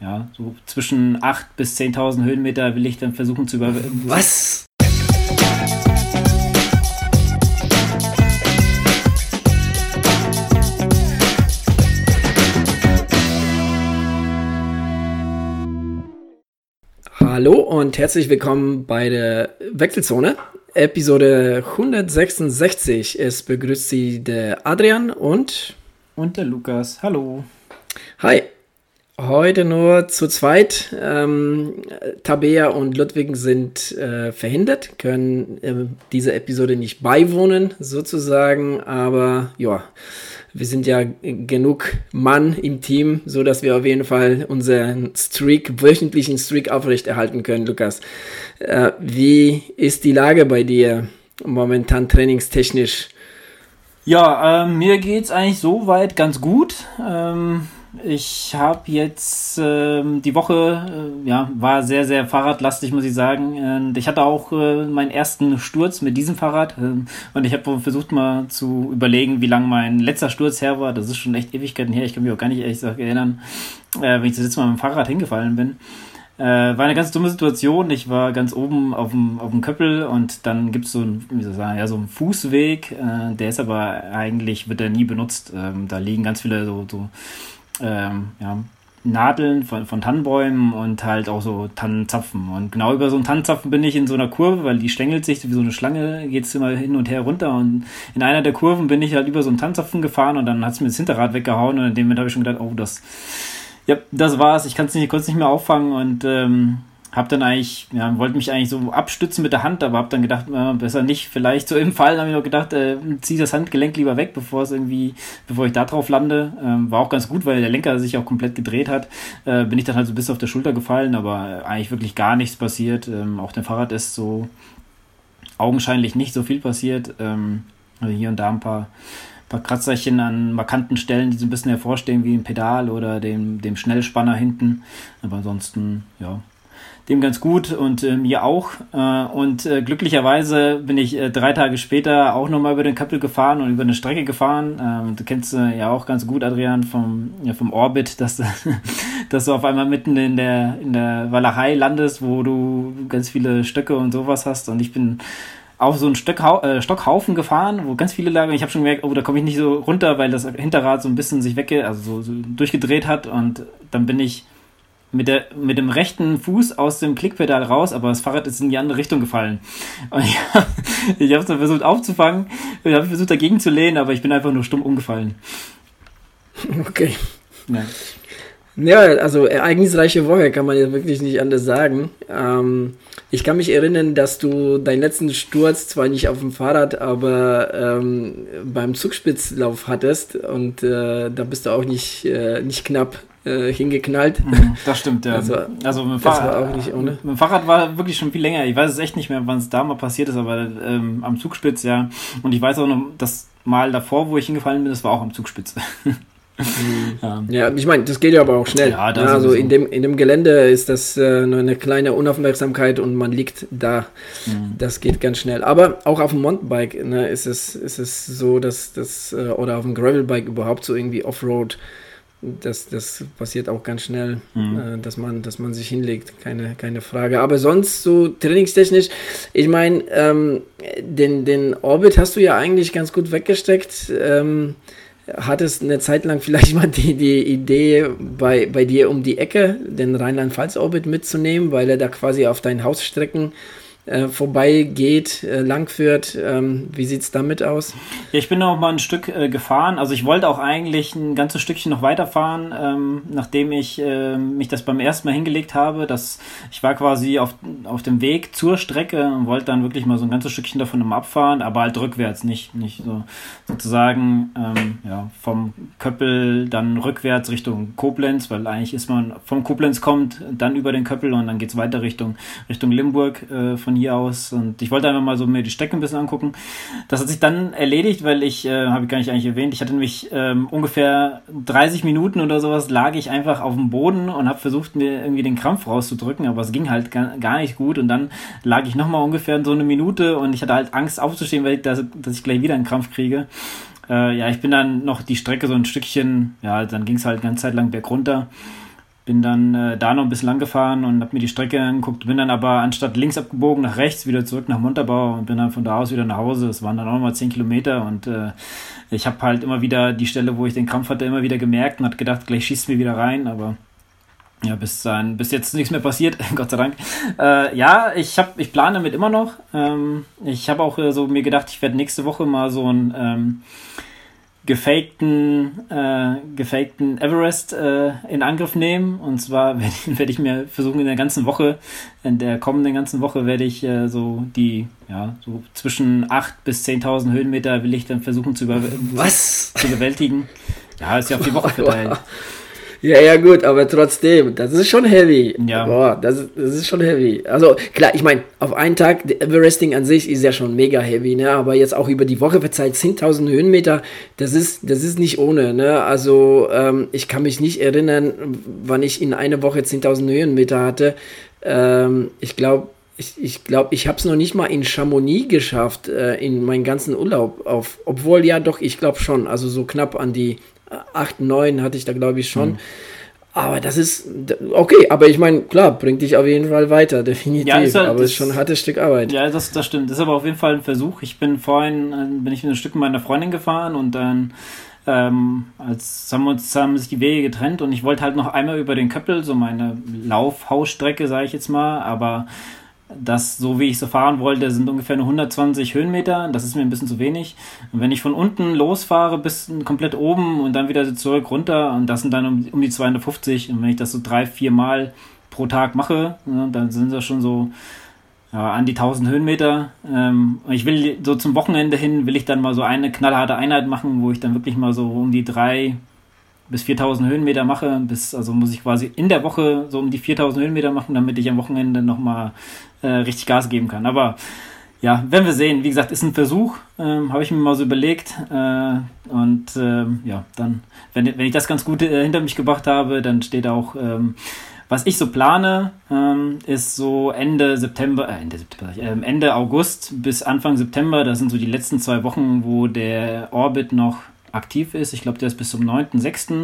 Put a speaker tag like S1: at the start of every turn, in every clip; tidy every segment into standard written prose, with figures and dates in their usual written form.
S1: ja, so zwischen 8.000 bis 10.000 Höhenmeter will ich dann versuchen zu überwinden.
S2: Was? Hallo und herzlich willkommen bei der Wechselzone, Episode 166. Es begrüßt Sie der Adrian und
S1: der Lukas. Hallo.
S2: Hi. Heute nur zu zweit. Tabea und Ludwig sind verhindert, können dieser Episode nicht beiwohnen, sozusagen. Aber ja, wir sind ja genug Mann im Team, so dass wir auf jeden Fall unseren wöchentlichen Streak aufrechterhalten können. Lukas, wie ist die Lage bei dir momentan trainingstechnisch?
S1: Ja, mir geht's eigentlich soweit ganz gut. Ich habe jetzt die Woche, war sehr, sehr fahrradlastig, muss ich sagen. Und ich hatte auch meinen ersten Sturz mit diesem Fahrrad. Und ich habe versucht mal zu überlegen, wie lange mein letzter Sturz her war. Das ist schon echt Ewigkeiten her. Ich kann mich auch gar nicht ehrlich gesagt erinnern, wenn ich das letzte Mal mit dem Fahrrad hingefallen bin. War eine ganz dumme Situation. Ich war ganz oben auf dem Köppel und dann gibt es so einen Fußweg. Der ist aber eigentlich, wird der nie benutzt. Da liegen ganz viele Nadeln von Tannenbäumen und halt auch so Tannenzapfen. Und genau über so einen Tannenzapfen bin ich in so einer Kurve, weil die schlängelt sich wie so eine Schlange, geht es immer hin und her runter. Und in einer der Kurven bin ich halt über so einen Tannenzapfen gefahren und dann hat es mir das Hinterrad weggehauen. Und in dem Moment habe ich schon gedacht, das war's. Ich konnte es nicht mehr auffangen und hab dann eigentlich, wollte mich eigentlich so abstützen mit der Hand, aber hab dann gedacht, besser nicht, vielleicht so im Fall, habe ich noch gedacht, zieh das Handgelenk lieber weg, bevor ich da drauf lande. War auch ganz gut, weil der Lenker sich auch komplett gedreht hat. Bin ich dann halt so bis auf der Schulter gefallen, aber eigentlich wirklich gar nichts passiert. Auch dem Fahrrad ist so augenscheinlich nicht so viel passiert. Also hier und da ein paar Kratzerchen an markanten Stellen, die so ein bisschen hervorstehen, wie ein Pedal oder dem Schnellspanner hinten. Aber ansonsten, dem ganz gut und mir auch. Und glücklicherweise bin ich 3 Tage später auch nochmal über den Köppel gefahren und über eine Strecke gefahren. Du kennst ja auch ganz gut, Adrian, vom Orbit, dass du auf einmal mitten in der Walachei landest, wo du ganz viele Stöcke und sowas hast. Und ich bin auf so einen Stockhaufen gefahren, wo ganz viele lagen. Ich habe schon gemerkt, da komme ich nicht so runter, weil das Hinterrad so ein bisschen sich so durchgedreht hat. Und dann bin ich mit dem rechten Fuß aus dem Klickpedal raus, aber das Fahrrad ist in die andere Richtung gefallen. Und ich habe es dann versucht aufzufangen, ich habe versucht dagegen zu lehnen, aber ich bin einfach nur stumm umgefallen.
S2: Okay. Ja, also ereignisreiche Woche, kann man ja wirklich nicht anders sagen. Ich kann mich erinnern, dass du deinen letzten Sturz zwar nicht auf dem Fahrrad, aber beim Zugspitzlauf hattest und da bist du auch nicht knapp hingeknallt.
S1: Das stimmt, ja. Also mit dem
S2: Fahrrad war auch nicht ohne.
S1: Mit dem Fahrrad war wirklich schon viel länger. Ich weiß es echt nicht mehr, wann es da mal passiert ist, aber am Zugspitz, ja. Und ich weiß auch noch, das Mal davor, wo ich hingefallen bin, das war auch am Zugspitz.
S2: Ja, ich meine, das geht ja aber auch schnell. Ja, also in dem Gelände ist das nur eine kleine Unaufmerksamkeit und man liegt da. Das geht ganz schnell. Aber auch auf dem Mountainbike ist es so, dass das oder auf dem Gravelbike überhaupt so irgendwie Offroad, das passiert auch ganz schnell, dass man sich hinlegt, keine Frage. Aber sonst so trainingstechnisch, ich meine, den Orbit hast du ja eigentlich ganz gut weggesteckt. Hattest eine Zeit lang vielleicht mal die Idee bei dir um die Ecke, den Rheinland-Pfalz-Orbit mitzunehmen, weil er da quasi auf deinen Hausstrecken vorbeigeht, langführt. Wie sieht es damit aus?
S1: Ja, ich bin noch mal ein Stück gefahren. Also ich wollte auch eigentlich ein ganzes Stückchen noch weiterfahren, nachdem ich mich das beim ersten Mal hingelegt habe. Ich war quasi auf dem Weg zur Strecke und wollte dann wirklich mal so ein ganzes Stückchen davon im Abfahren, aber halt rückwärts, nicht so sozusagen vom Köppel dann rückwärts Richtung Koblenz, weil eigentlich ist man vom Koblenz kommt, dann über den Köppel und dann geht es weiter Richtung Limburg von hier aus, und ich wollte einfach mal so mir die Strecke ein bisschen angucken. Das hat sich dann erledigt, weil ich, habe ich gar nicht eigentlich erwähnt, ich hatte nämlich ungefähr 30 Minuten oder sowas, lag ich einfach auf dem Boden und habe versucht, mir irgendwie den Krampf rauszudrücken, aber es ging halt gar nicht gut, und dann lag ich nochmal ungefähr so eine Minute und ich hatte halt Angst aufzustehen, weil dass ich gleich wieder einen Krampf kriege. Ich bin dann noch die Strecke so ein Stückchen, dann ging es halt eine ganze Zeit lang bergunter. bin dann da noch ein bisschen lang gefahren und habe mir die Strecke angeguckt, bin dann aber anstatt links abgebogen nach rechts wieder zurück nach Montabaur und bin dann von da aus wieder nach Hause. Es waren dann auch nochmal 10 Kilometer und ich habe halt immer wieder die Stelle, wo ich den Krampf hatte, immer wieder gemerkt und habe gedacht, gleich schießt mir wieder rein, aber ja, bis jetzt nichts mehr passiert, Gott sei Dank. Ich plane damit immer noch. Ich habe auch so mir gedacht, ich werde nächste Woche mal so einen gefakten Everest in Angriff nehmen. Und zwar werde ich mir versuchen, in der kommenden ganzen Woche werde ich so zwischen 8.000 bis 10.000 Höhenmeter will ich dann versuchen zu bewältigen. Ja, ist ja auf die Woche verteilt.
S2: Ja, gut, aber trotzdem, das ist schon heavy.
S1: Ja.
S2: Boah, das ist schon heavy. Also, klar, ich meine, auf einen Tag, Everesting an sich ist ja schon mega heavy, ne? Aber jetzt auch über die Woche verteilt 10.000 Höhenmeter, das ist nicht ohne, ne? Also, ich kann mich nicht erinnern, wann ich in einer Woche 10.000 Höhenmeter hatte. Ich glaube, ich habe es noch nicht mal in Chamonix geschafft, in meinen ganzen Urlaub obwohl, ja doch, ich glaube schon, also so knapp an die 8, 9 hatte ich da, glaube ich, schon. Aber das ist okay, aber ich meine, klar, bringt dich auf jeden Fall weiter, definitiv. Ja, aber es ist schon ein hartes Stück Arbeit.
S1: Ja, das stimmt. Das ist aber auf jeden Fall ein Versuch. Vorhin bin ich mit ein Stück mit meiner Freundin gefahren und dann haben sich die Wege getrennt und ich wollte halt noch einmal über den Köppel, so meine Laufhausstrecke, sage ich jetzt mal, aber das, so wie ich so fahren wollte, sind ungefähr nur 120 Höhenmeter. Das ist mir ein bisschen zu wenig. Und wenn ich von unten losfahre bis komplett oben und dann wieder zurück runter, und das sind dann um die 250, und wenn ich das so 3-4 Mal pro Tag mache, dann sind das schon so an die 1000 Höhenmeter. Ich will so zum Wochenende hin, will ich dann mal so eine knallharte Einheit machen, wo ich dann wirklich mal so um die 3.000 bis 4.000 Höhenmeter mache. Also muss ich quasi in der Woche so um die 4.000 Höhenmeter machen, damit ich am Wochenende nochmal richtig Gas geben kann. Aber ja, werden wir sehen. Wie gesagt, ist ein Versuch, habe ich mir mal so überlegt. Dann, wenn ich das ganz gut hinter mich gebracht habe, dann steht auch, was ich so plane, ist so Ende August bis Anfang September. Das sind so die letzten 2 Wochen, wo der Orbit noch aktiv ist. Ich glaube, der ist bis zum 9.6.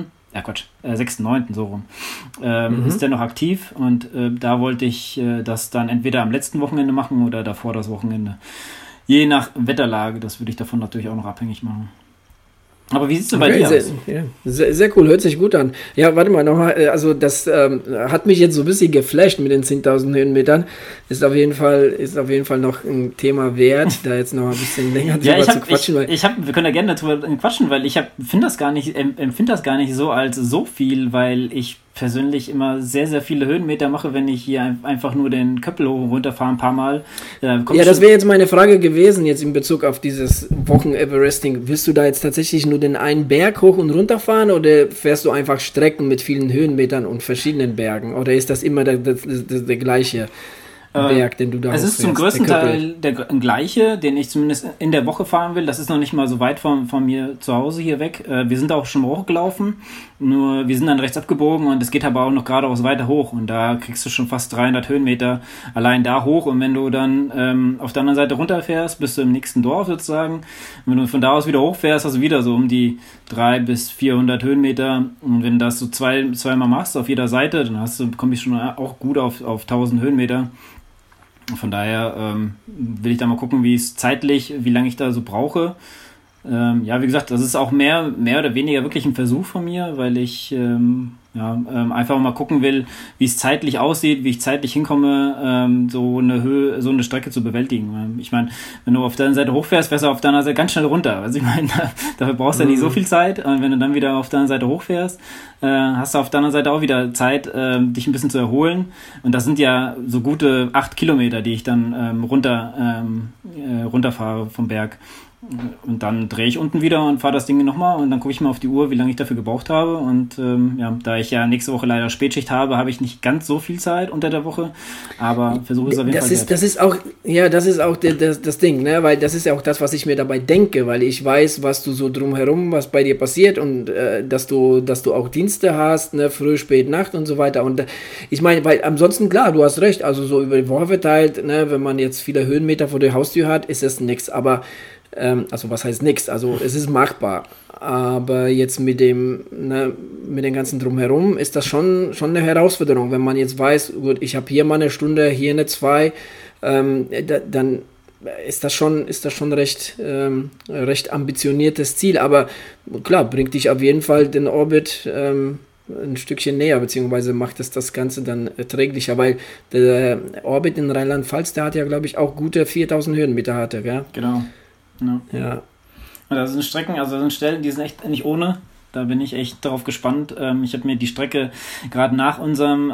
S1: 6.9. so rum. Ist der noch aktiv und da wollte ich das dann entweder am letzten Wochenende machen oder davor das Wochenende. Je nach Wetterlage, das würde ich davon natürlich auch noch abhängig machen. Aber wie sieht es denn bei dir aus?
S2: Sehr, sehr cool, hört sich gut an. Ja, warte mal nochmal, also das hat mich jetzt so ein bisschen geflasht mit den 10.000 Höhenmetern. Ist auf jeden Fall noch ein Thema wert, da jetzt noch ein bisschen länger drüber zu quatschen.
S1: Wir können ja gerne darüber quatschen, weil ich empfinde das gar nicht so als so viel, weil ich persönlich immer sehr, sehr viele Höhenmeter mache, wenn ich hier einfach nur den Köppel hoch und runter fahre ein paar Mal.
S2: Das wäre jetzt meine Frage gewesen, jetzt in Bezug auf dieses Wochen-Everesting. Willst du da jetzt tatsächlich nur den einen Berg hoch und runter fahren oder fährst du einfach Strecken mit vielen Höhenmetern und verschiedenen Bergen? Oder ist das immer der gleiche Berg, den du da
S1: Es ist zum größten Teil der gleiche, den ich zumindest in der Woche fahren will. Das ist noch nicht mal so weit von mir zu Hause hier weg. Wir sind auch schon hochgelaufen, nur wir sind dann rechts abgebogen und es geht aber auch noch geradeaus weiter hoch und da kriegst du schon fast 300 Höhenmeter allein da hoch und wenn du dann auf der anderen Seite runterfährst, bist du im nächsten Dorf sozusagen. Und wenn du von da aus wieder hochfährst, hast du wieder so um die 300 bis 400 Höhenmeter und wenn du das so zweimal machst auf jeder Seite, dann komm ich schon auch gut auf 1000 Höhenmeter. Von daher will ich da mal gucken, wie lange ich da so brauche. Wie gesagt, das ist auch mehr oder weniger wirklich ein Versuch von mir, weil ich einfach mal gucken will, wie es zeitlich aussieht, wie ich zeitlich hinkomme, so eine Strecke zu bewältigen. Ich meine, wenn du auf der einen Seite hochfährst, fährst du auf der anderen Seite ganz schnell runter. Also ich meine, dafür brauchst du ja nicht so viel Zeit. Und wenn du dann wieder auf der anderen Seite hochfährst, hast du auf der anderen Seite auch wieder Zeit, dich ein bisschen zu erholen. Und das sind ja so gute 8 Kilometer, die ich dann runterfahre vom Berg. Und dann drehe ich unten wieder und fahre das Ding nochmal und dann gucke ich mal auf die Uhr, wie lange ich dafür gebraucht habe. Und da ich ja nächste Woche leider Spätschicht habe ich nicht ganz so viel Zeit unter der Woche, aber versuche es auf jeden Fall wert.
S2: Das ist auch das Ding, ne? Weil das ist ja auch das, was ich mir dabei denke, weil ich weiß, was du so drumherum, was bei dir passiert und dass du auch Dienste hast, ne? Früh, spät, Nacht und so weiter. Und ich meine, weil ansonsten, klar, du hast recht, also so über die Woche verteilt, ne? Wenn man jetzt viele Höhenmeter vor der Haustür hat, ist das nichts, aber Also was heißt nichts? Also es ist machbar. Aber jetzt mit dem ganzen Drumherum ist das schon eine Herausforderung. Wenn man jetzt weiß, gut, ich habe hier mal eine Stunde, hier eine 2, dann ist das schon recht ambitioniertes Ziel. Aber klar, bringt dich auf jeden Fall den Orbit ein Stückchen näher, beziehungsweise macht es das Ganze dann erträglicher, weil der Orbit in Rheinland-Pfalz, der hat ja, glaube ich, auch gute 4000 Höhenmeter hatte, gell?
S1: Genau.
S2: Ja.
S1: Und da sind Strecken, also da sind Stellen, die sind echt nicht ohne. Da bin ich echt darauf gespannt. Ich habe mir die Strecke gerade nach unserem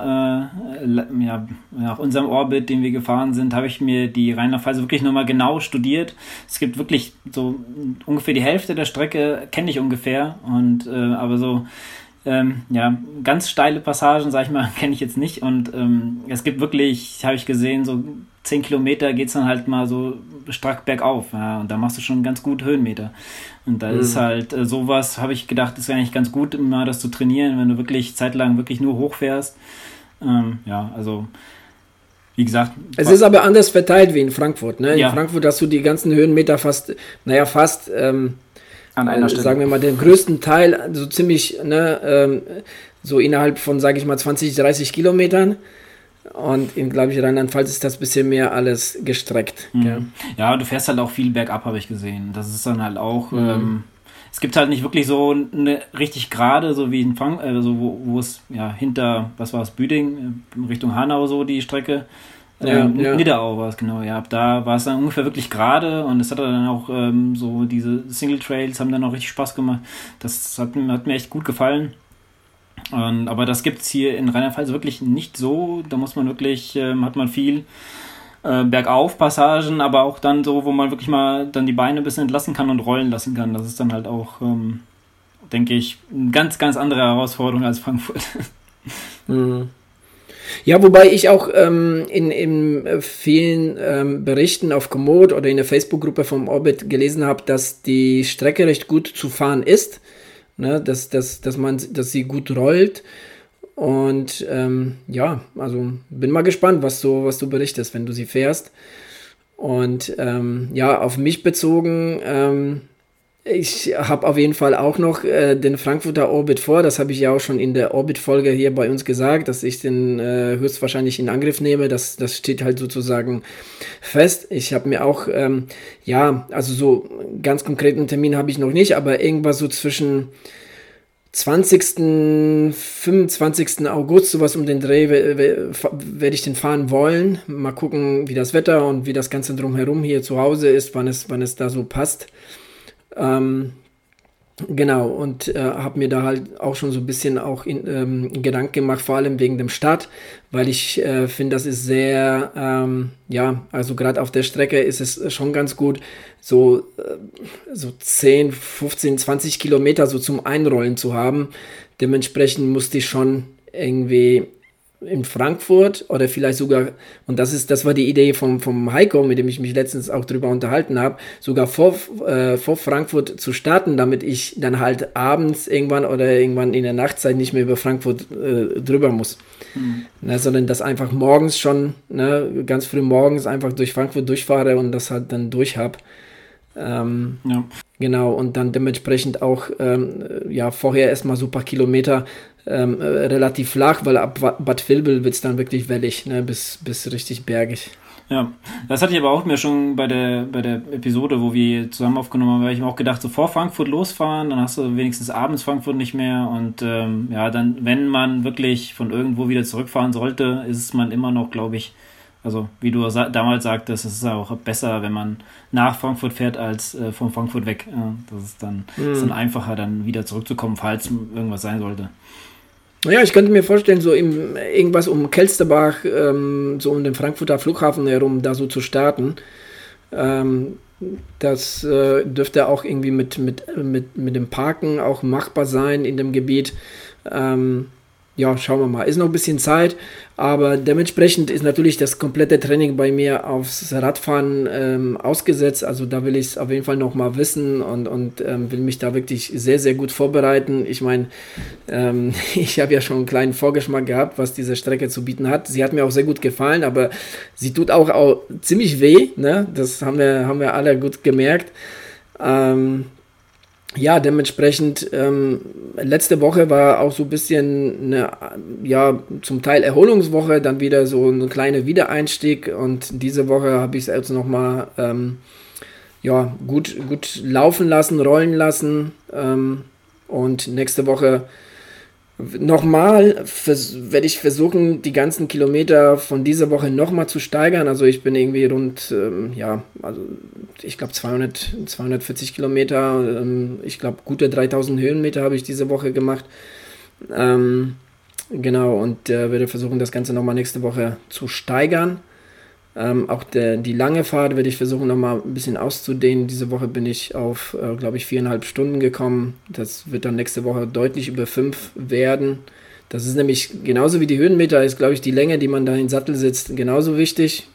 S1: Orbit, den wir gefahren sind, habe ich mir die Rheinland-Pfalz wirklich nochmal genau studiert. Es gibt wirklich so ungefähr die Hälfte der Strecke, kenne ich ungefähr. Und aber so ganz steile Passagen, sag ich mal, kenne ich jetzt nicht. Und es gibt wirklich, habe ich gesehen, so 10 Kilometer geht es dann halt mal so stark bergauf. Ja, und da machst du schon ganz gut Höhenmeter. Und da ist halt sowas, habe ich gedacht, ist eigentlich ganz gut, mal das zu trainieren, wenn du wirklich zeitlang wirklich nur hochfährst. Also wie gesagt.
S2: Es ist aber anders verteilt wie in Frankfurt. Ne? In Frankfurt hast du die ganzen Höhenmeter fast an einer Stelle. Sagen wir mal, den größten Teil, so ziemlich, so innerhalb von, sage ich mal, 20, 30 Kilometern. Und in, glaube ich, Rheinland-Pfalz ist das ein bisschen mehr alles gestreckt.
S1: Ja, du fährst halt auch viel bergab, habe ich gesehen. Das ist dann halt auch, es gibt halt nicht wirklich so eine richtig gerade, so wie in Frankfurt, wo es hinter, was war es, Büding, Richtung Hanau so die Strecke. Niederau war es, genau, ja. Ab da war es dann ungefähr wirklich gerade und es hat dann auch so diese Single Trails haben dann auch richtig Spaß gemacht. Das hat mir echt gut gefallen. Aber das gibt es hier in Rheinland-Pfalz wirklich nicht so. Da muss man wirklich, hat man viel Bergauf-Passagen, aber auch dann so, wo man wirklich mal dann die Beine ein bisschen entlassen kann und rollen lassen kann. Das ist dann halt auch, denke ich, eine ganz, ganz andere Herausforderung als Frankfurt.
S2: Ja, wobei ich auch in vielen Berichten auf Komoot oder in der Facebook-Gruppe vom Orbit gelesen habe, dass die Strecke recht gut zu fahren ist, ne? Dass sie gut rollt und also bin mal gespannt, was du berichtest, wenn du sie fährst. Und auf mich bezogen, ich habe auf jeden Fall auch noch den Frankfurter Orbit vor. Das habe ich ja auch schon in der Orbit-Folge hier bei uns gesagt, dass ich den höchstwahrscheinlich in Angriff nehme. Das steht halt sozusagen fest. Ich habe mir auch, also so ganz konkreten Termin habe ich noch nicht, aber irgendwas so zwischen 20., 25. August, sowas um den Dreh, werde ich den fahren wollen. Mal gucken, wie das Wetter und wie das Ganze drumherum hier zu Hause ist, wann es da so passt. Genau, und habe mir da halt auch schon so ein bisschen auch Gedanken gemacht, vor allem wegen dem Start, weil ich finde, das ist sehr, also gerade auf der Strecke ist es schon ganz gut, so 10, 15, 20 Kilometer so zum Einrollen zu haben. Dementsprechend musste ich schon irgendwie in Frankfurt oder vielleicht sogar, und das war die Idee vom Heiko, mit dem ich mich letztens auch drüber unterhalten habe, sogar vor Frankfurt zu starten, damit ich dann halt abends irgendwann in der Nachtzeit nicht mehr über Frankfurt drüber muss. Sondern das einfach morgens schon, ganz früh morgens einfach durch Frankfurt durchfahre und das halt dann durch habe. Genau, und dann dementsprechend auch vorher erstmal so ein paar Kilometer relativ flach, weil ab Bad Vilbel wird es dann wirklich wellig, bis richtig bergig.
S1: Ja, das hatte ich aber auch mir schon bei der Episode, wo wir zusammen aufgenommen haben, habe ich mir auch gedacht, so vor Frankfurt losfahren, dann hast du wenigstens abends Frankfurt nicht mehr und dann, wenn man wirklich von irgendwo wieder zurückfahren sollte, ist man immer noch, glaube ich, also wie du damals sagtest, es ist auch besser, wenn man nach Frankfurt fährt, als von Frankfurt weg. Das ist dann einfacher, dann wieder zurückzukommen, falls irgendwas sein sollte.
S2: Ja, ich könnte mir vorstellen, so irgendwas um Kelsterbach, so um den Frankfurter Flughafen herum, da so zu starten. Das dürfte auch irgendwie mit dem Parken auch machbar sein in dem Gebiet. Schauen wir mal. Ist noch ein bisschen Zeit, aber dementsprechend ist natürlich das komplette Training bei mir aufs Radfahren ausgesetzt. Also da will ich es auf jeden Fall noch mal wissen und will mich da wirklich sehr, sehr gut vorbereiten. Ich meine, ich habe ja schon einen kleinen Vorgeschmack gehabt, was diese Strecke zu bieten hat. Sie hat mir auch sehr gut gefallen, aber sie tut auch ziemlich weh, ne? Das haben wir alle gut gemerkt. Ja, dementsprechend, letzte Woche war auch so ein bisschen eine, zum Teil Erholungswoche, dann wieder so ein kleiner Wiedereinstieg und diese Woche habe ich es jetzt nochmal gut laufen lassen, rollen lassen und nächste Woche nochmal werde ich versuchen, die ganzen Kilometer von dieser Woche nochmal zu steigern. Also ich bin irgendwie rund, ich glaube 240 Kilometer, ich glaube gute 3000 Höhenmeter habe ich diese Woche gemacht. Genau, und werde versuchen, das Ganze nochmal nächste Woche zu steigern. Auch die lange Fahrt werde ich versuchen, nochmal ein bisschen auszudehnen. Diese Woche bin ich auf, glaube ich, 4,5 Stunden gekommen. Das wird dann nächste Woche deutlich über 5 werden. Das ist nämlich genauso wie die Höhenmeter, ist, glaube ich, die Länge, die man da im Sattel sitzt, genauso wichtig.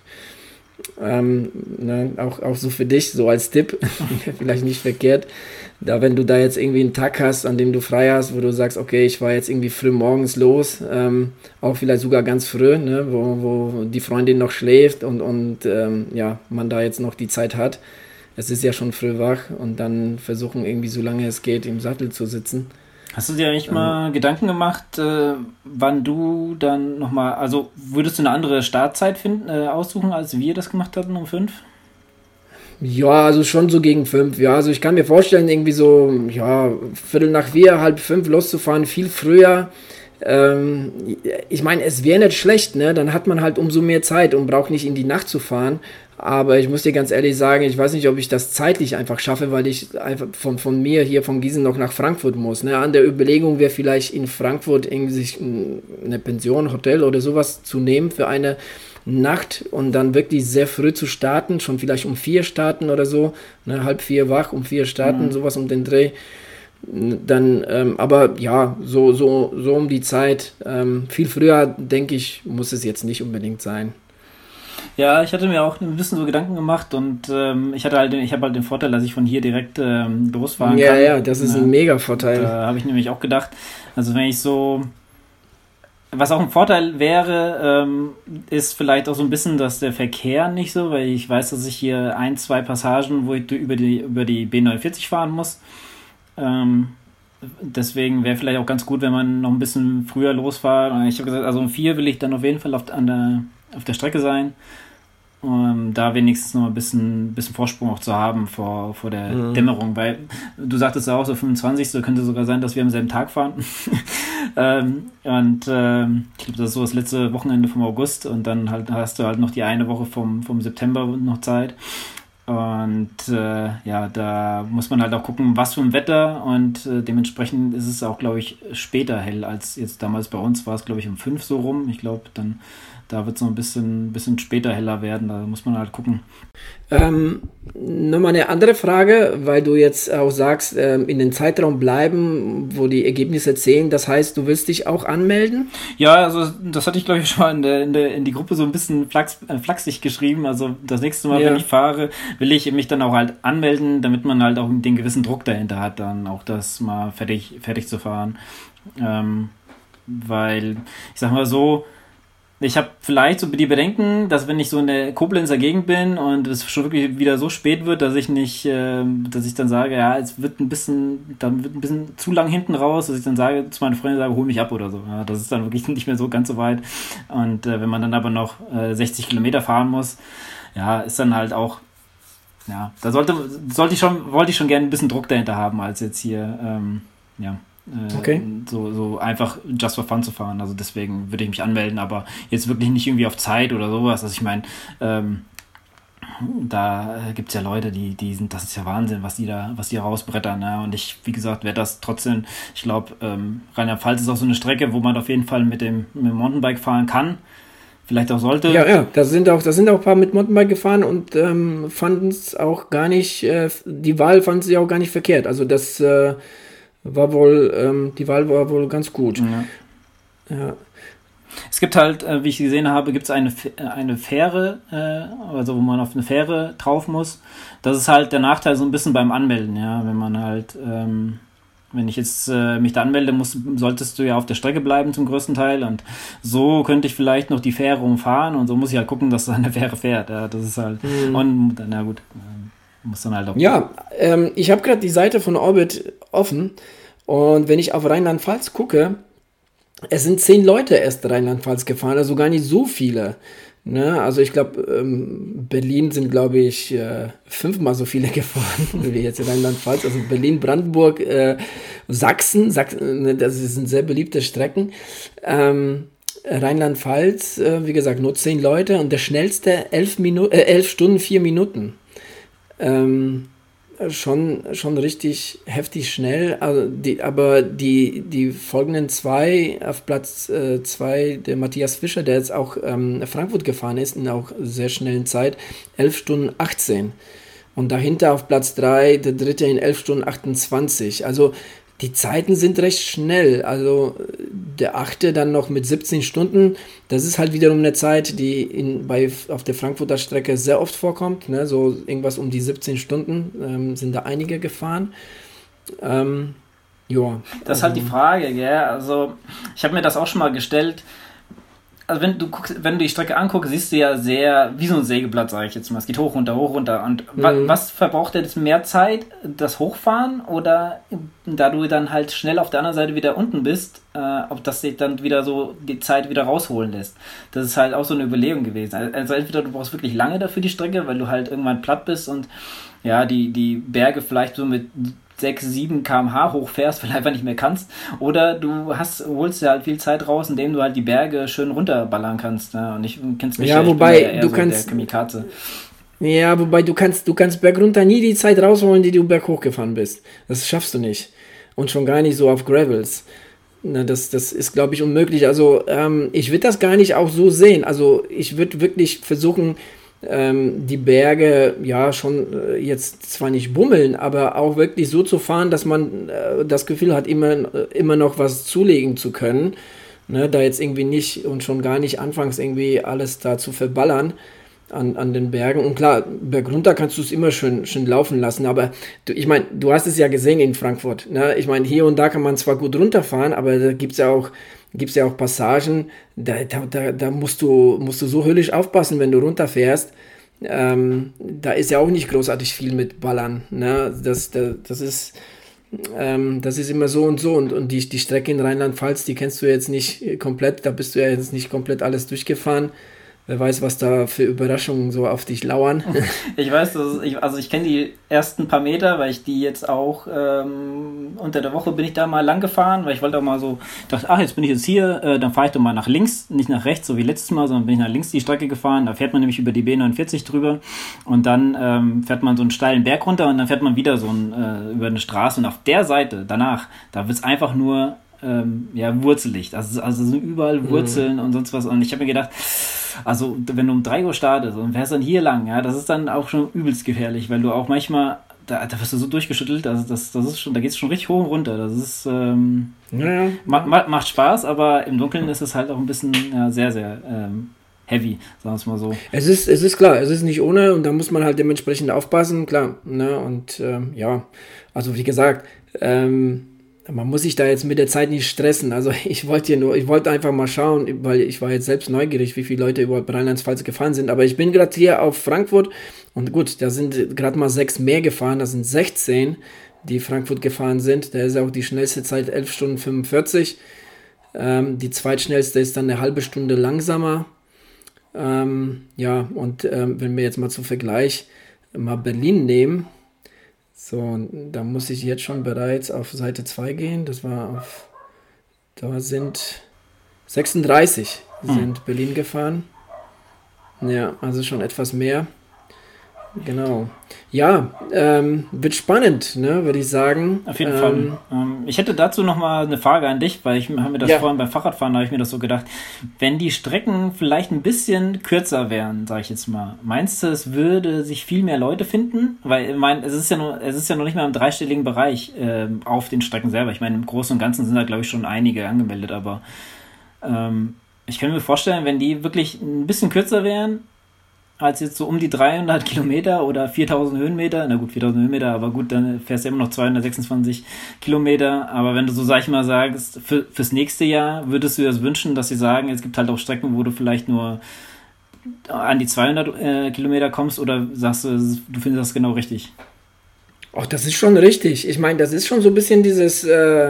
S2: Auch so für dich, so als Tipp, vielleicht nicht verkehrt. Da, wenn du da jetzt irgendwie einen Tag hast, an dem du frei hast, wo du sagst, okay, ich war jetzt irgendwie früh morgens los, auch vielleicht sogar ganz früh, ne, wo die Freundin noch schläft und man da jetzt noch die Zeit hat. Es ist ja schon früh wach und dann versuchen irgendwie, so lange es geht, im Sattel zu sitzen.
S1: Hast du dir eigentlich mal Gedanken gemacht, wann du dann nochmal, also würdest du eine andere Startzeit aussuchen, als wir das gemacht hatten um 5?
S2: Ja, also schon so gegen 5, ja, also ich kann mir vorstellen, irgendwie so, 4:45, 4:30 loszufahren, viel früher. Ich meine, es wäre nicht schlecht, ne, dann hat man halt umso mehr Zeit und braucht nicht in die Nacht zu fahren, aber ich muss dir ganz ehrlich sagen, ich weiß nicht, ob ich das zeitlich einfach schaffe, weil ich einfach von mir hier von Gießen noch nach Frankfurt muss, ne, an der Überlegung wäre vielleicht in Frankfurt irgendwie sich eine Pension, Hotel oder sowas zu nehmen für eine Nacht und dann wirklich sehr früh zu starten, schon vielleicht um 4 starten oder so, ne, 3:30 wach, um 4 starten, sowas um den Dreh. Dann, aber ja, so um die Zeit, viel früher, denke ich, muss es jetzt nicht unbedingt sein.
S1: Ja, ich hatte mir auch ein bisschen so Gedanken gemacht und ich habe halt den Vorteil, dass ich von hier direkt losfahren kann.
S2: Ja, das ist ein mega Vorteil.
S1: Da habe ich nämlich auch gedacht, also wenn ich so, was auch ein Vorteil wäre, ist vielleicht auch so ein bisschen, dass der Verkehr nicht so, weil ich weiß, dass ich hier 1-2 Passagen, wo ich über die B49 fahren muss. Deswegen wäre vielleicht auch ganz gut, wenn man noch ein bisschen früher losfährt. Ich habe gesagt, also um 4 will ich dann auf jeden Fall auf der Strecke sein, da wenigstens noch ein bisschen Vorsprung auch zu haben vor der Dämmerung, weil du sagtest auch, so 25, so könnte sogar sein, dass wir am selben Tag fahren. Ich glaube, das ist so das letzte Wochenende vom August und dann halt hast du halt noch die eine Woche vom September noch Zeit. Und da muss man halt auch gucken, was für ein Wetter und dementsprechend ist es auch, glaube ich, später hell als jetzt damals bei uns war es, glaube ich, um 5 so rum. Ich glaube, dann da wird es noch ein bisschen später heller werden, da muss man halt gucken.
S2: Nochmal eine andere Frage, weil du jetzt auch sagst, in den Zeitraum bleiben, wo die Ergebnisse zählen, das heißt, du willst dich auch anmelden?
S1: Ja, also das hatte ich, glaube ich, schon mal in die Gruppe so ein bisschen flachsig geschrieben, also das nächste Mal, wenn ich fahre, will ich mich dann auch halt anmelden, damit man halt auch den gewissen Druck dahinter hat, dann auch das mal fertig zu fahren, weil, ich sag mal so, ich habe vielleicht so die Bedenken, dass wenn ich so in der Koblenzer Gegend bin und es schon wirklich wieder so spät wird, dass ich dann sage, ja, es wird ein bisschen zu lang hinten raus, dass ich dann sage, zu meinen Freunden sage, hol mich ab oder so. Ja, das ist dann wirklich nicht mehr so ganz so weit. Und wenn man dann aber noch 60 Kilometer fahren muss, ja, ist dann halt auch, ja, da wollte ich schon gerne ein bisschen Druck dahinter haben, als jetzt hier,
S2: okay.
S1: So einfach just for fun zu fahren. Also deswegen würde ich mich anmelden, aber jetzt wirklich nicht irgendwie auf Zeit oder sowas. Also ich meine, da gibt es ja Leute, die sind, das ist ja Wahnsinn, was die rausbrettern. Ja? Und ich, wie gesagt, werde das trotzdem, ich glaube, Rheinland-Pfalz ist auch so eine Strecke, wo man auf jeden Fall mit dem Mountainbike fahren kann. Vielleicht auch sollte.
S2: Ja, da sind auch ein paar mit Mountainbike gefahren und fanden es auch gar nicht, die Wahl fanden sie auch gar nicht verkehrt. Also das war wohl, die Wahl war wohl ganz gut. Ja.
S1: Es gibt halt, wie ich gesehen habe, gibt es eine Fähre, also wo man auf eine Fähre drauf muss. Das ist halt der Nachteil so ein bisschen beim Anmelden, ja, wenn man halt, wenn ich jetzt mich da anmelde, solltest du ja auf der Strecke bleiben zum größten Teil und so könnte ich vielleicht noch die Fähre umfahren und so muss ich halt gucken, dass eine Fähre fährt, ja, das ist halt, und na gut. Muss dann halt auch
S2: ja, ich habe gerade die Seite von Orbit offen und wenn ich auf Rheinland-Pfalz gucke, es sind 10 Leute erst Rheinland-Pfalz gefahren, also gar nicht so viele. Ne? Also ich glaube, Berlin sind, glaube ich, 5-mal so viele gefahren wie jetzt in Rheinland-Pfalz. Also Berlin, Brandenburg, Sachsen, das sind sehr beliebte Strecken. Rheinland-Pfalz, wie gesagt, nur 10 Leute und der schnellste 11 Stunden, 4 Minuten. Schon richtig heftig schnell, also die folgenden 2, auf Platz 2 der Matthias Fischer, der jetzt auch Frankfurt gefahren ist, in auch sehr schnellen Zeit, 11 Stunden 18. Und dahinter auf Platz 3 der dritte in 11 Stunden 28. Also die Zeiten sind recht schnell. Also der 8. dann noch mit 17 Stunden. Das ist halt wiederum eine Zeit, die auf der Frankfurter Strecke sehr oft vorkommt. Ne? So irgendwas um die 17 Stunden sind da einige gefahren. Ja.
S1: Das ist halt die Frage, gell? Also ich habe mir das auch schon mal gestellt. Also wenn du die Strecke anguckst, siehst du ja sehr, wie so ein Sägeblatt, sage ich jetzt mal. Es geht hoch, runter, hoch, runter. Und was verbraucht jetzt mehr Zeit? Das Hochfahren oder da du dann halt schnell auf der anderen Seite wieder unten bist, ob das sich dann wieder so die Zeit wieder rausholen lässt? Das ist halt auch so eine Überlegung gewesen. Also entweder du brauchst wirklich lange dafür die Strecke, weil du halt irgendwann platt bist und ja, die Berge vielleicht so mit 6, 7 km/h hochfährst, weil du einfach nicht mehr kannst. Oder du holst dir halt viel Zeit raus, indem du halt die Berge schön runterballern kannst. Ne? Und ich kenn's mich
S2: ja, wobei du
S1: so
S2: kannst
S1: der Kamikaze.
S2: Ja, wobei du kannst bergunter nie die Zeit rausholen, die du berghoch gefahren bist. Das schaffst du nicht. Und schon gar nicht so auf Gravels. Na, das ist, glaube ich, unmöglich. Also ich würde das gar nicht auch so sehen. Also ich würde wirklich versuchen, die Berge ja schon jetzt zwar nicht bummeln, aber auch wirklich so zu fahren, dass man das Gefühl hat, immer noch was zulegen zu können. Ne, da jetzt irgendwie nicht und schon gar nicht anfangs irgendwie alles da zu verballern an den Bergen. Und klar, bergunter kannst du es immer schön laufen lassen, aber ich meine, du hast es ja gesehen in Frankfurt. Ne? Ich meine, hier und da kann man zwar gut runterfahren, aber da gibt es ja auch Passagen, da musst du so höllisch aufpassen, wenn du runterfährst. Da ist ja auch nicht großartig viel mit Ballern. Ne? Das ist immer so und so. Und die Strecke in Rheinland-Pfalz, die kennst du jetzt nicht komplett. Da bist du ja jetzt nicht komplett alles durchgefahren. Wer weiß, was da für Überraschungen so auf dich lauern.
S1: Ich weiß, ich kenne die ersten paar Meter, weil ich die jetzt auch unter der Woche bin ich da mal lang gefahren, weil ich wollte auch mal so, dachte, jetzt bin ich jetzt hier, dann fahre ich doch mal nach links, nicht nach rechts, so wie letztes Mal, sondern bin ich nach links die Strecke gefahren. Da fährt man nämlich über die B49 drüber und dann fährt man so einen steilen Berg runter und dann fährt man wieder so über eine Straße und auf der Seite danach, da wird es einfach nur wurzelig. Also sind überall Wurzeln und sonst was. Und ich habe mir gedacht, also wenn du um 3 Uhr startest und fährst dann hier lang, ja, das ist dann auch schon übelst gefährlich, weil du auch manchmal, da wirst du so durchgeschüttelt, also das ist schon, da geht es schon richtig hoch und runter. Das ist macht Spaß, aber im Dunkeln ist es halt auch ein bisschen sehr, sehr heavy, sagen wir es mal so.
S2: Es ist klar, es ist nicht ohne und da muss man halt dementsprechend aufpassen, klar. Ne? Und also wie gesagt, man muss sich da jetzt mit der Zeit nicht stressen. Also ich wollte einfach mal schauen, weil ich war jetzt selbst neugierig, wie viele Leute überhaupt Rheinland-Pfalz gefahren sind. Aber ich bin gerade hier auf Frankfurt und gut, da sind gerade mal 6 mehr gefahren. Das sind 16, die Frankfurt gefahren sind. Da ist auch die schnellste Zeit 11 Stunden 45. Die zweitschnellste ist dann eine halbe Stunde langsamer. Und wenn wir jetzt mal zum Vergleich mal Berlin nehmen, so, da muss ich jetzt schon bereits auf Seite 2 gehen. Da sind 36 sind Berlin gefahren. Ja, also schon etwas mehr. Genau. Ja, wird spannend, ne, würde ich sagen.
S1: Auf jeden Fall. Ich hätte dazu nochmal eine Frage an dich, weil ich habe mir das vorhin beim Fahrradfahren, da habe ich mir das so gedacht, wenn die Strecken vielleicht ein bisschen kürzer wären, sage ich jetzt mal, meinst du, es würde sich viel mehr Leute finden? Weil, ich meine, es ist ja noch nicht mal im dreistelligen Bereich auf den Strecken selber. Ich meine, im Großen und Ganzen sind da, glaube ich, schon einige angemeldet, aber ich kann mir vorstellen, wenn die wirklich ein bisschen kürzer wären, als jetzt so um die 300 Kilometer oder 4000 Höhenmeter. Na gut, 4000 Höhenmeter, aber gut, dann fährst du immer noch 226 Kilometer. Aber wenn du so, sag ich mal, sagst, fürs nächste Jahr würdest du dir das wünschen, dass sie sagen, es gibt halt auch Strecken, wo du vielleicht nur an die 200 Kilometer kommst, oder sagst du, du findest das genau richtig?
S2: Ach, das ist schon richtig. Ich meine, das ist schon so ein bisschen dieses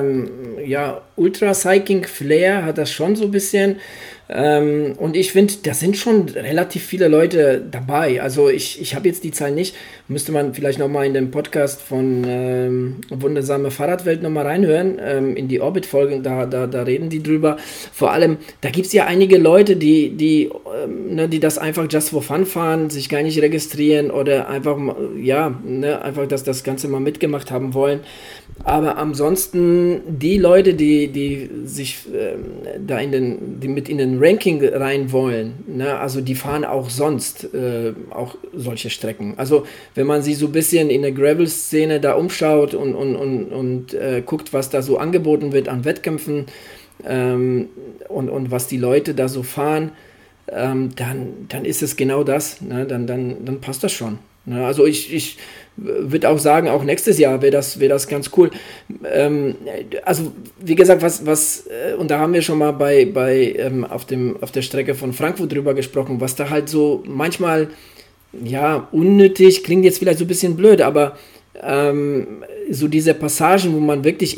S2: Ultra-Cycling-Flair hat das schon so ein bisschen. Und ich finde, da sind schon relativ viele Leute dabei. Also ich habe jetzt die Zahl nicht. Müsste man vielleicht nochmal in den Podcast von Wundersame Fahrradwelt nochmal reinhören, in die Orbit-Folgen, da reden die drüber. Vor allem, da gibt es ja einige Leute, die das einfach just for fun fahren, sich gar nicht registrieren oder einfach, einfach das Ganze mal mitgemacht haben wollen. Aber ansonsten die Leute, die sich die mit in den Ranking rein wollen, ne, also die fahren auch sonst auch solche Strecken. Also wenn man sich so ein bisschen in der Gravel-Szene da umschaut und guckt, was da so angeboten wird an Wettkämpfen und was die Leute da so fahren, dann ist es genau das. Ne? Dann passt das schon. Ne? Also ich würde auch sagen, auch nächstes Jahr wäre das ganz cool. Also wie gesagt, und da haben wir schon mal auf der Strecke von Frankfurt drüber gesprochen, was da halt so manchmal, ja, unnötig, klingt jetzt vielleicht so ein bisschen blöd, aber so diese Passagen, wo man wirklich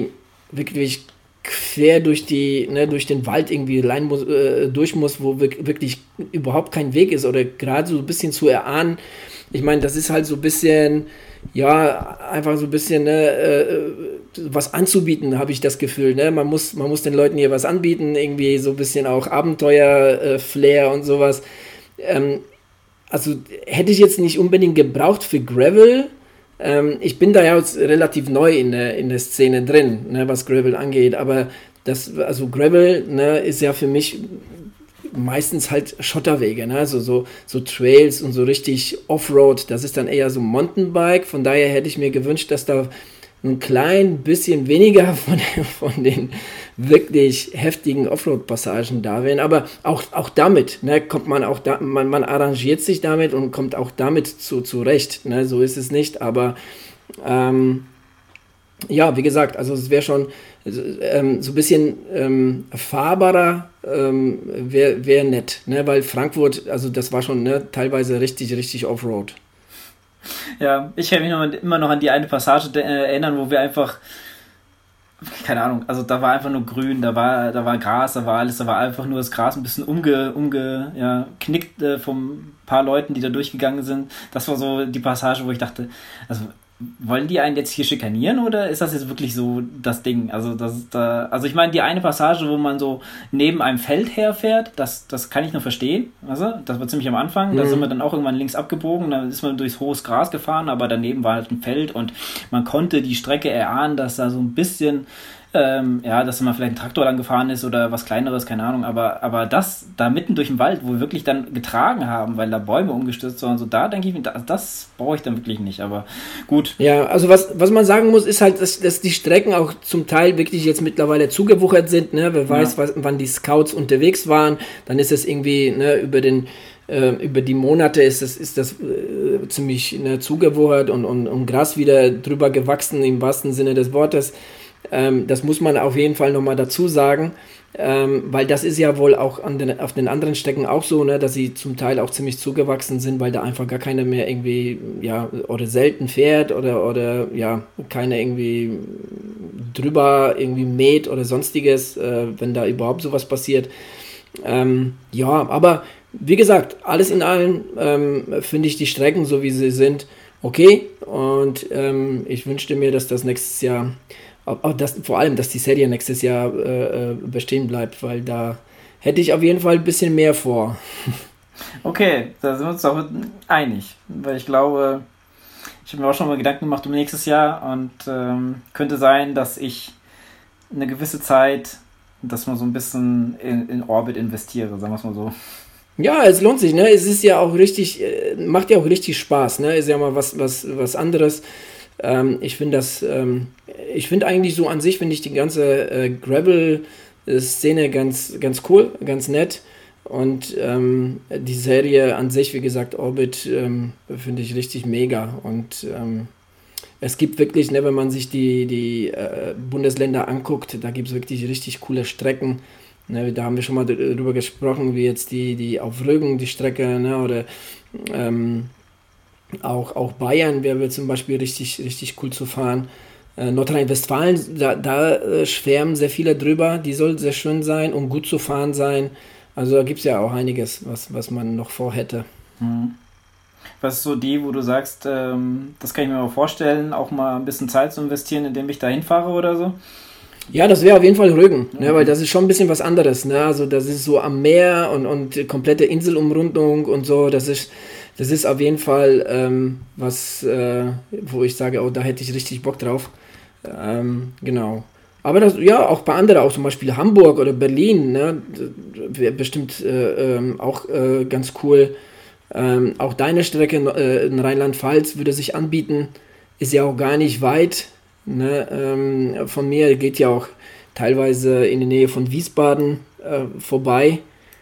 S2: quer durch den Wald irgendwie durch muss, wo wirklich überhaupt kein Weg ist oder gerade so ein bisschen zu erahnen. Ich meine, das ist halt so ein bisschen, ja, einfach so ein bisschen was anzubieten, habe ich das Gefühl. Ne? Man muss den Leuten hier was anbieten, irgendwie so ein bisschen auch Abenteuer-Flair und sowas. Also hätte ich jetzt nicht unbedingt gebraucht für Gravel. Ich bin da ja jetzt relativ neu in der Szene drin, ne, was Gravel angeht, aber Gravel, ne, ist ja für mich meistens halt Schotterwege, ne? Also so Trails und so richtig Offroad, das ist dann eher so Mountainbike, von daher hätte ich mir gewünscht, dass da ein klein bisschen weniger von den wirklich heftigen Offroad-Passagen da wären, aber auch damit, ne, kommt man auch da, man arrangiert sich damit und kommt auch damit zurecht, ne? So ist es nicht, aber ja, wie gesagt, also es wäre schon so ein bisschen fahrbarer, wäre nett, ne? Weil Frankfurt, also das war schon, ne, teilweise richtig, richtig Offroad.
S1: Ja, ich kann mich immer noch an die eine Passage erinnern, wo wir einfach, keine Ahnung, also da war einfach nur grün, da war Gras, da war alles, da war einfach nur das Gras ein bisschen umgeknickt von ein paar Leuten, die da durchgegangen sind. Das war so die Passage, wo ich dachte, also wollen die einen jetzt hier schikanieren oder ist das jetzt wirklich so das Ding? Also ich meine, die eine Passage, wo man so neben einem Feld herfährt, das kann ich noch verstehen. Also, das war ziemlich am Anfang, da sind wir dann auch irgendwann links abgebogen, dann ist man durchs hohes Gras gefahren, aber daneben war halt ein Feld und man konnte die Strecke erahnen, dass da so ein bisschen dass man vielleicht ein Traktor lang gefahren ist oder was Kleineres, keine Ahnung, aber das da mitten durch den Wald, wo wir wirklich dann getragen haben, weil da Bäume umgestürzt waren, so da denke ich mir, das brauche ich dann wirklich nicht, aber gut.
S2: Ja, also was man sagen muss, ist halt, dass die Strecken auch zum Teil wirklich jetzt mittlerweile zugewuchert sind, ne? Wer weiß, wann die Scouts unterwegs waren, dann ist es irgendwie, ne, über die Monate ist das ziemlich, ne, zugewuchert und Gras wieder drüber gewachsen, im wahrsten Sinne des Wortes. Das muss man auf jeden Fall nochmal dazu sagen, weil das ist ja wohl auch auf den anderen Strecken auch so, ne, dass sie zum Teil auch ziemlich zugewachsen sind, weil da einfach gar keiner mehr irgendwie, ja, oder selten fährt oder ja, keiner irgendwie drüber irgendwie mäht oder sonstiges, wenn da überhaupt sowas passiert. Ja, aber wie gesagt, alles in allem finde ich die Strecken, so wie sie sind, okay, und ich wünschte mir, dass das nächstes Jahr vor allem, dass die Serie nächstes Jahr bestehen bleibt, weil da hätte ich auf jeden Fall ein bisschen mehr vor.
S1: Okay, da sind wir uns auch einig, weil ich glaube, ich habe mir auch schon mal Gedanken gemacht um nächstes Jahr und könnte sein, dass ich eine gewisse Zeit, dass man so ein bisschen in Orbit investiere, sagen wir es mal so.
S2: Ja, es lohnt sich, ne? Es ist ja auch richtig, macht ja auch richtig Spaß, ne? Ist ja mal was anderes. Ich finde eigentlich so an sich, finde ich die ganze Gravel-Szene ganz, ganz cool, ganz nett. Und die Serie an sich, wie gesagt, Orbit, finde ich richtig mega. Und es gibt wirklich, ne, wenn man sich die Bundesländer anguckt, da gibt es wirklich richtig coole Strecken. Ne, da haben wir schon mal drüber gesprochen, wie jetzt die auf Rügen die Strecke, ne, oder auch Bayern wäre zum Beispiel richtig cool zu fahren. Nordrhein-Westfalen, da schwärmen sehr viele drüber, die soll sehr schön sein und gut zu fahren sein. Also da gibt es ja auch einiges, was man noch vorhätte.
S1: Was ist so die, wo du sagst, das kann ich mir mal vorstellen, auch mal ein bisschen Zeit zu investieren, indem ich da hinfahre oder so?
S2: Ja, das wäre auf jeden Fall Rügen, ne, weil das ist schon ein bisschen was anderes. Ne? Also das ist so am Meer und komplette Inselumrundung und so. Das ist auf jeden Fall was, wo ich sage, oh, da hätte ich richtig Bock drauf. Genau. Aber das, ja, auch bei anderen, auch zum Beispiel Hamburg oder Berlin, ne, wäre bestimmt auch ganz cool. Auch deine Strecke in Rheinland-Pfalz würde sich anbieten, ist ja auch gar nicht weit. Ne, von mir geht ja auch teilweise in der Nähe von Wiesbaden vorbei.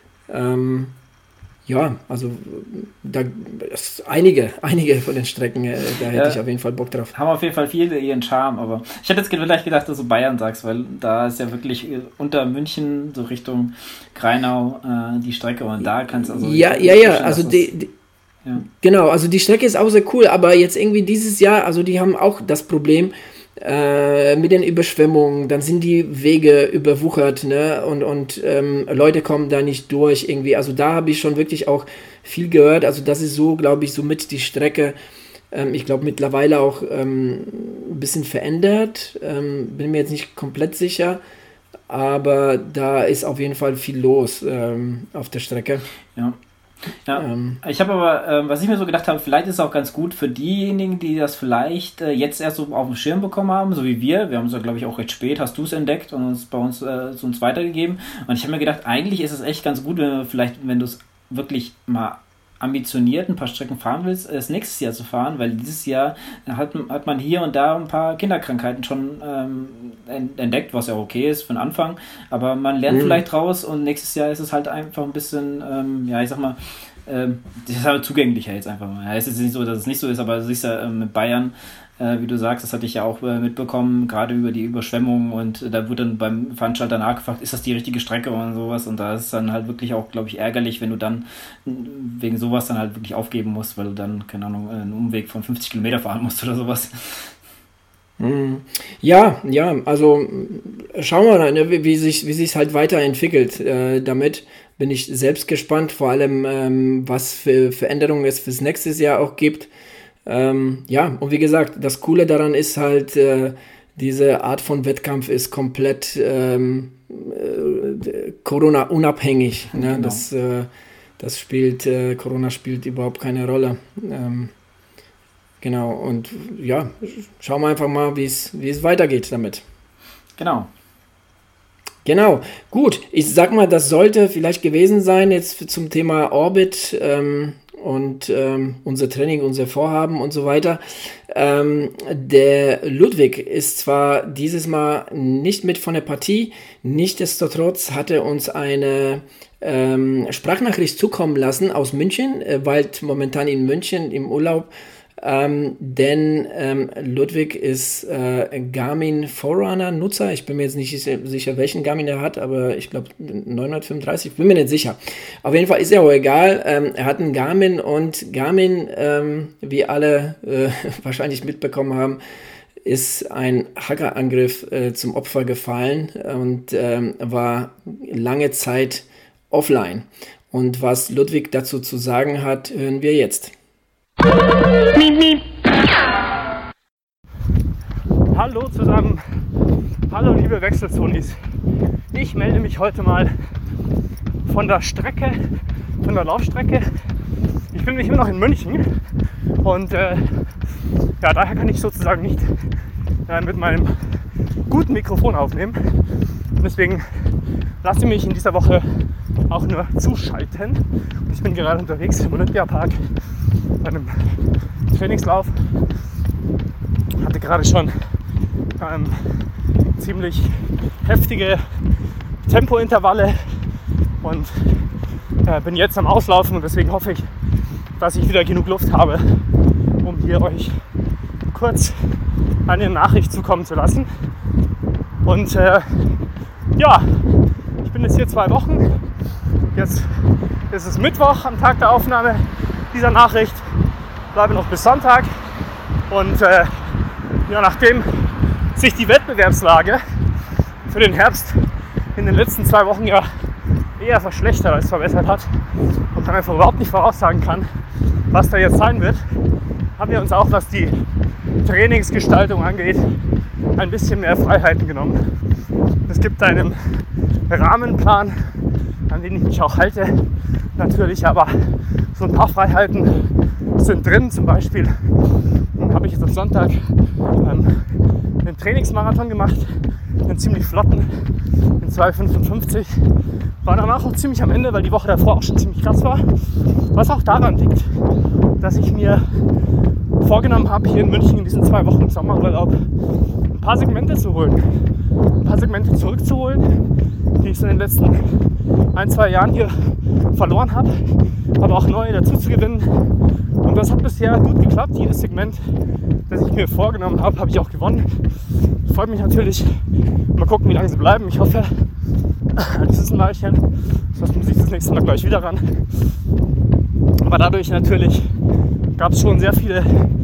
S2: Ja, also da einige von den Strecken, da hätte ich auf jeden Fall Bock drauf.
S1: Haben auf jeden Fall viele ihren Charme, aber ich hätte jetzt vielleicht gedacht, dass du Bayern sagst, weil da ist ja wirklich unter München so Richtung Greinau die Strecke und da kannst du also...
S2: Ja, also genau, also die Strecke ist auch sehr cool, aber jetzt irgendwie dieses Jahr, also die haben auch das Problem mit den Überschwemmungen, dann sind die Wege überwuchert, ne? Und Leute kommen da nicht durch irgendwie. Also da habe ich schon wirklich auch viel gehört. Also das ist so, glaube ich, somit die Strecke, ich glaube mittlerweile auch ein bisschen verändert. Bin mir jetzt nicht komplett sicher, aber da ist auf jeden Fall viel los auf der Strecke.
S1: Ja. Ich habe aber, was ich mir so gedacht habe, vielleicht ist es auch ganz gut für diejenigen, die das vielleicht jetzt erst so auf dem Schirm bekommen haben, so wie wir. Wir haben es ja, glaube ich, auch recht spät, hast du es entdeckt und uns bei uns zu uns weitergegeben. Und ich habe mir gedacht, eigentlich ist es echt ganz gut, wenn du es wirklich mal ambitioniert ein paar Strecken fahren willst, es nächstes Jahr zu fahren, weil dieses Jahr hat man hier und da ein paar Kinderkrankheiten schon entdeckt, was ja okay ist für den Anfang, aber man lernt vielleicht draus und nächstes Jahr ist es halt einfach ein bisschen, ich sag mal, das ist halt zugänglicher jetzt einfach mal. Ja, es ist nicht so, dass es nicht so ist, aber du siehst ja mit Bayern, wie du sagst, das hatte ich ja auch mitbekommen, gerade über die Überschwemmung und da wurde dann beim Veranstalter nachgefragt, ist das die richtige Strecke und sowas und da ist es dann halt wirklich auch, glaube ich, ärgerlich, wenn du dann wegen sowas dann halt wirklich aufgeben musst, weil du dann, keine Ahnung, einen Umweg von 50 Kilometer fahren musst oder sowas.
S2: Ja, also schauen wir mal, ne, wie sich halt weiterentwickelt. Damit bin ich selbst gespannt, vor allem was für Veränderungen es fürs nächste Jahr auch gibt. Und wie gesagt, das Coole daran ist halt, diese Art von Wettkampf ist komplett Corona-unabhängig. Ne? Genau. Corona spielt überhaupt keine Rolle. Genau, und ja, schauen wir einfach mal, wie es weitergeht damit. Genau, gut. Ich sag mal, das sollte vielleicht gewesen sein jetzt zum Thema Orbit und unser Training, unser Vorhaben und so weiter. Der Ludwig ist zwar dieses Mal nicht mit von der Partie, nichtsdestotrotz hat er uns eine Sprachnachricht zukommen lassen aus München, weilt momentan in München im Urlaub. Denn Ludwig ist Garmin Forerunner Nutzer. Ich bin mir jetzt nicht sicher, welchen Garmin er hat, aber ich glaube 935, bin mir nicht sicher. Auf jeden Fall ist ja auch egal. Er hat einen Garmin und Garmin, wie alle wahrscheinlich mitbekommen haben, ist ein Hackerangriff zum Opfer gefallen und war lange Zeit offline. Und was Ludwig dazu zu sagen hat, hören wir jetzt.
S3: Hallo zusammen, hallo liebe Wechselzonis. Ich melde mich heute mal von der Laufstrecke. Ich bin nämlich immer noch in München und daher kann ich sozusagen nicht mit meinem guten Mikrofon aufnehmen. Und deswegen lasse ich mich in dieser Woche auch nur zuschalten. Und ich bin gerade unterwegs im Olympiapark bei einem Trainingslauf. Hatte gerade schon ziemlich heftige Tempointervalle und bin jetzt am Auslaufen und deswegen hoffe ich, dass ich wieder genug Luft habe, um hier euch kurz eine Nachricht zukommen zu lassen. Und Ich bin jetzt hier 2 Wochen. Jetzt ist es Mittwoch am Tag der Aufnahme dieser Nachricht. Bleibe noch bis Sonntag. Und nachdem sich die Wettbewerbslage für den Herbst in den letzten 2 Wochen ja eher verschlechtert als verbessert hat und man einfach überhaupt nicht voraussagen kann, was da jetzt sein wird, haben wir uns auch, was die Trainingsgestaltung angeht, ein bisschen mehr Freiheiten genommen. Es gibt einen Rahmenplan, an den ich mich auch halte, natürlich, aber so ein paar Freiheiten sind drin. Zum Beispiel habe ich jetzt am Sonntag einen Trainingsmarathon gemacht, einen ziemlich flotten, in 2,55. War danach auch ziemlich am Ende, weil die Woche davor auch schon ziemlich krass war. Was auch daran liegt, dass ich mir vorgenommen habe, hier in München in diesen 2 Wochen im Sommerurlaub ein paar Segmente zu holen. Ein paar Segmente zurückzuholen, die ich in den letzten 1-2 Jahren hier verloren habe, aber auch neue dazu zu gewinnen. Und das hat bisher gut geklappt. Jedes Segment, das ich mir vorgenommen habe, habe ich auch gewonnen. Freut mich natürlich. Mal gucken, wie lange sie bleiben. Ich hoffe, das ist ein Weilchen. Sonst muss ich das nächste Mal gleich wieder ran. Aber dadurch natürlich gab es schon sehr viele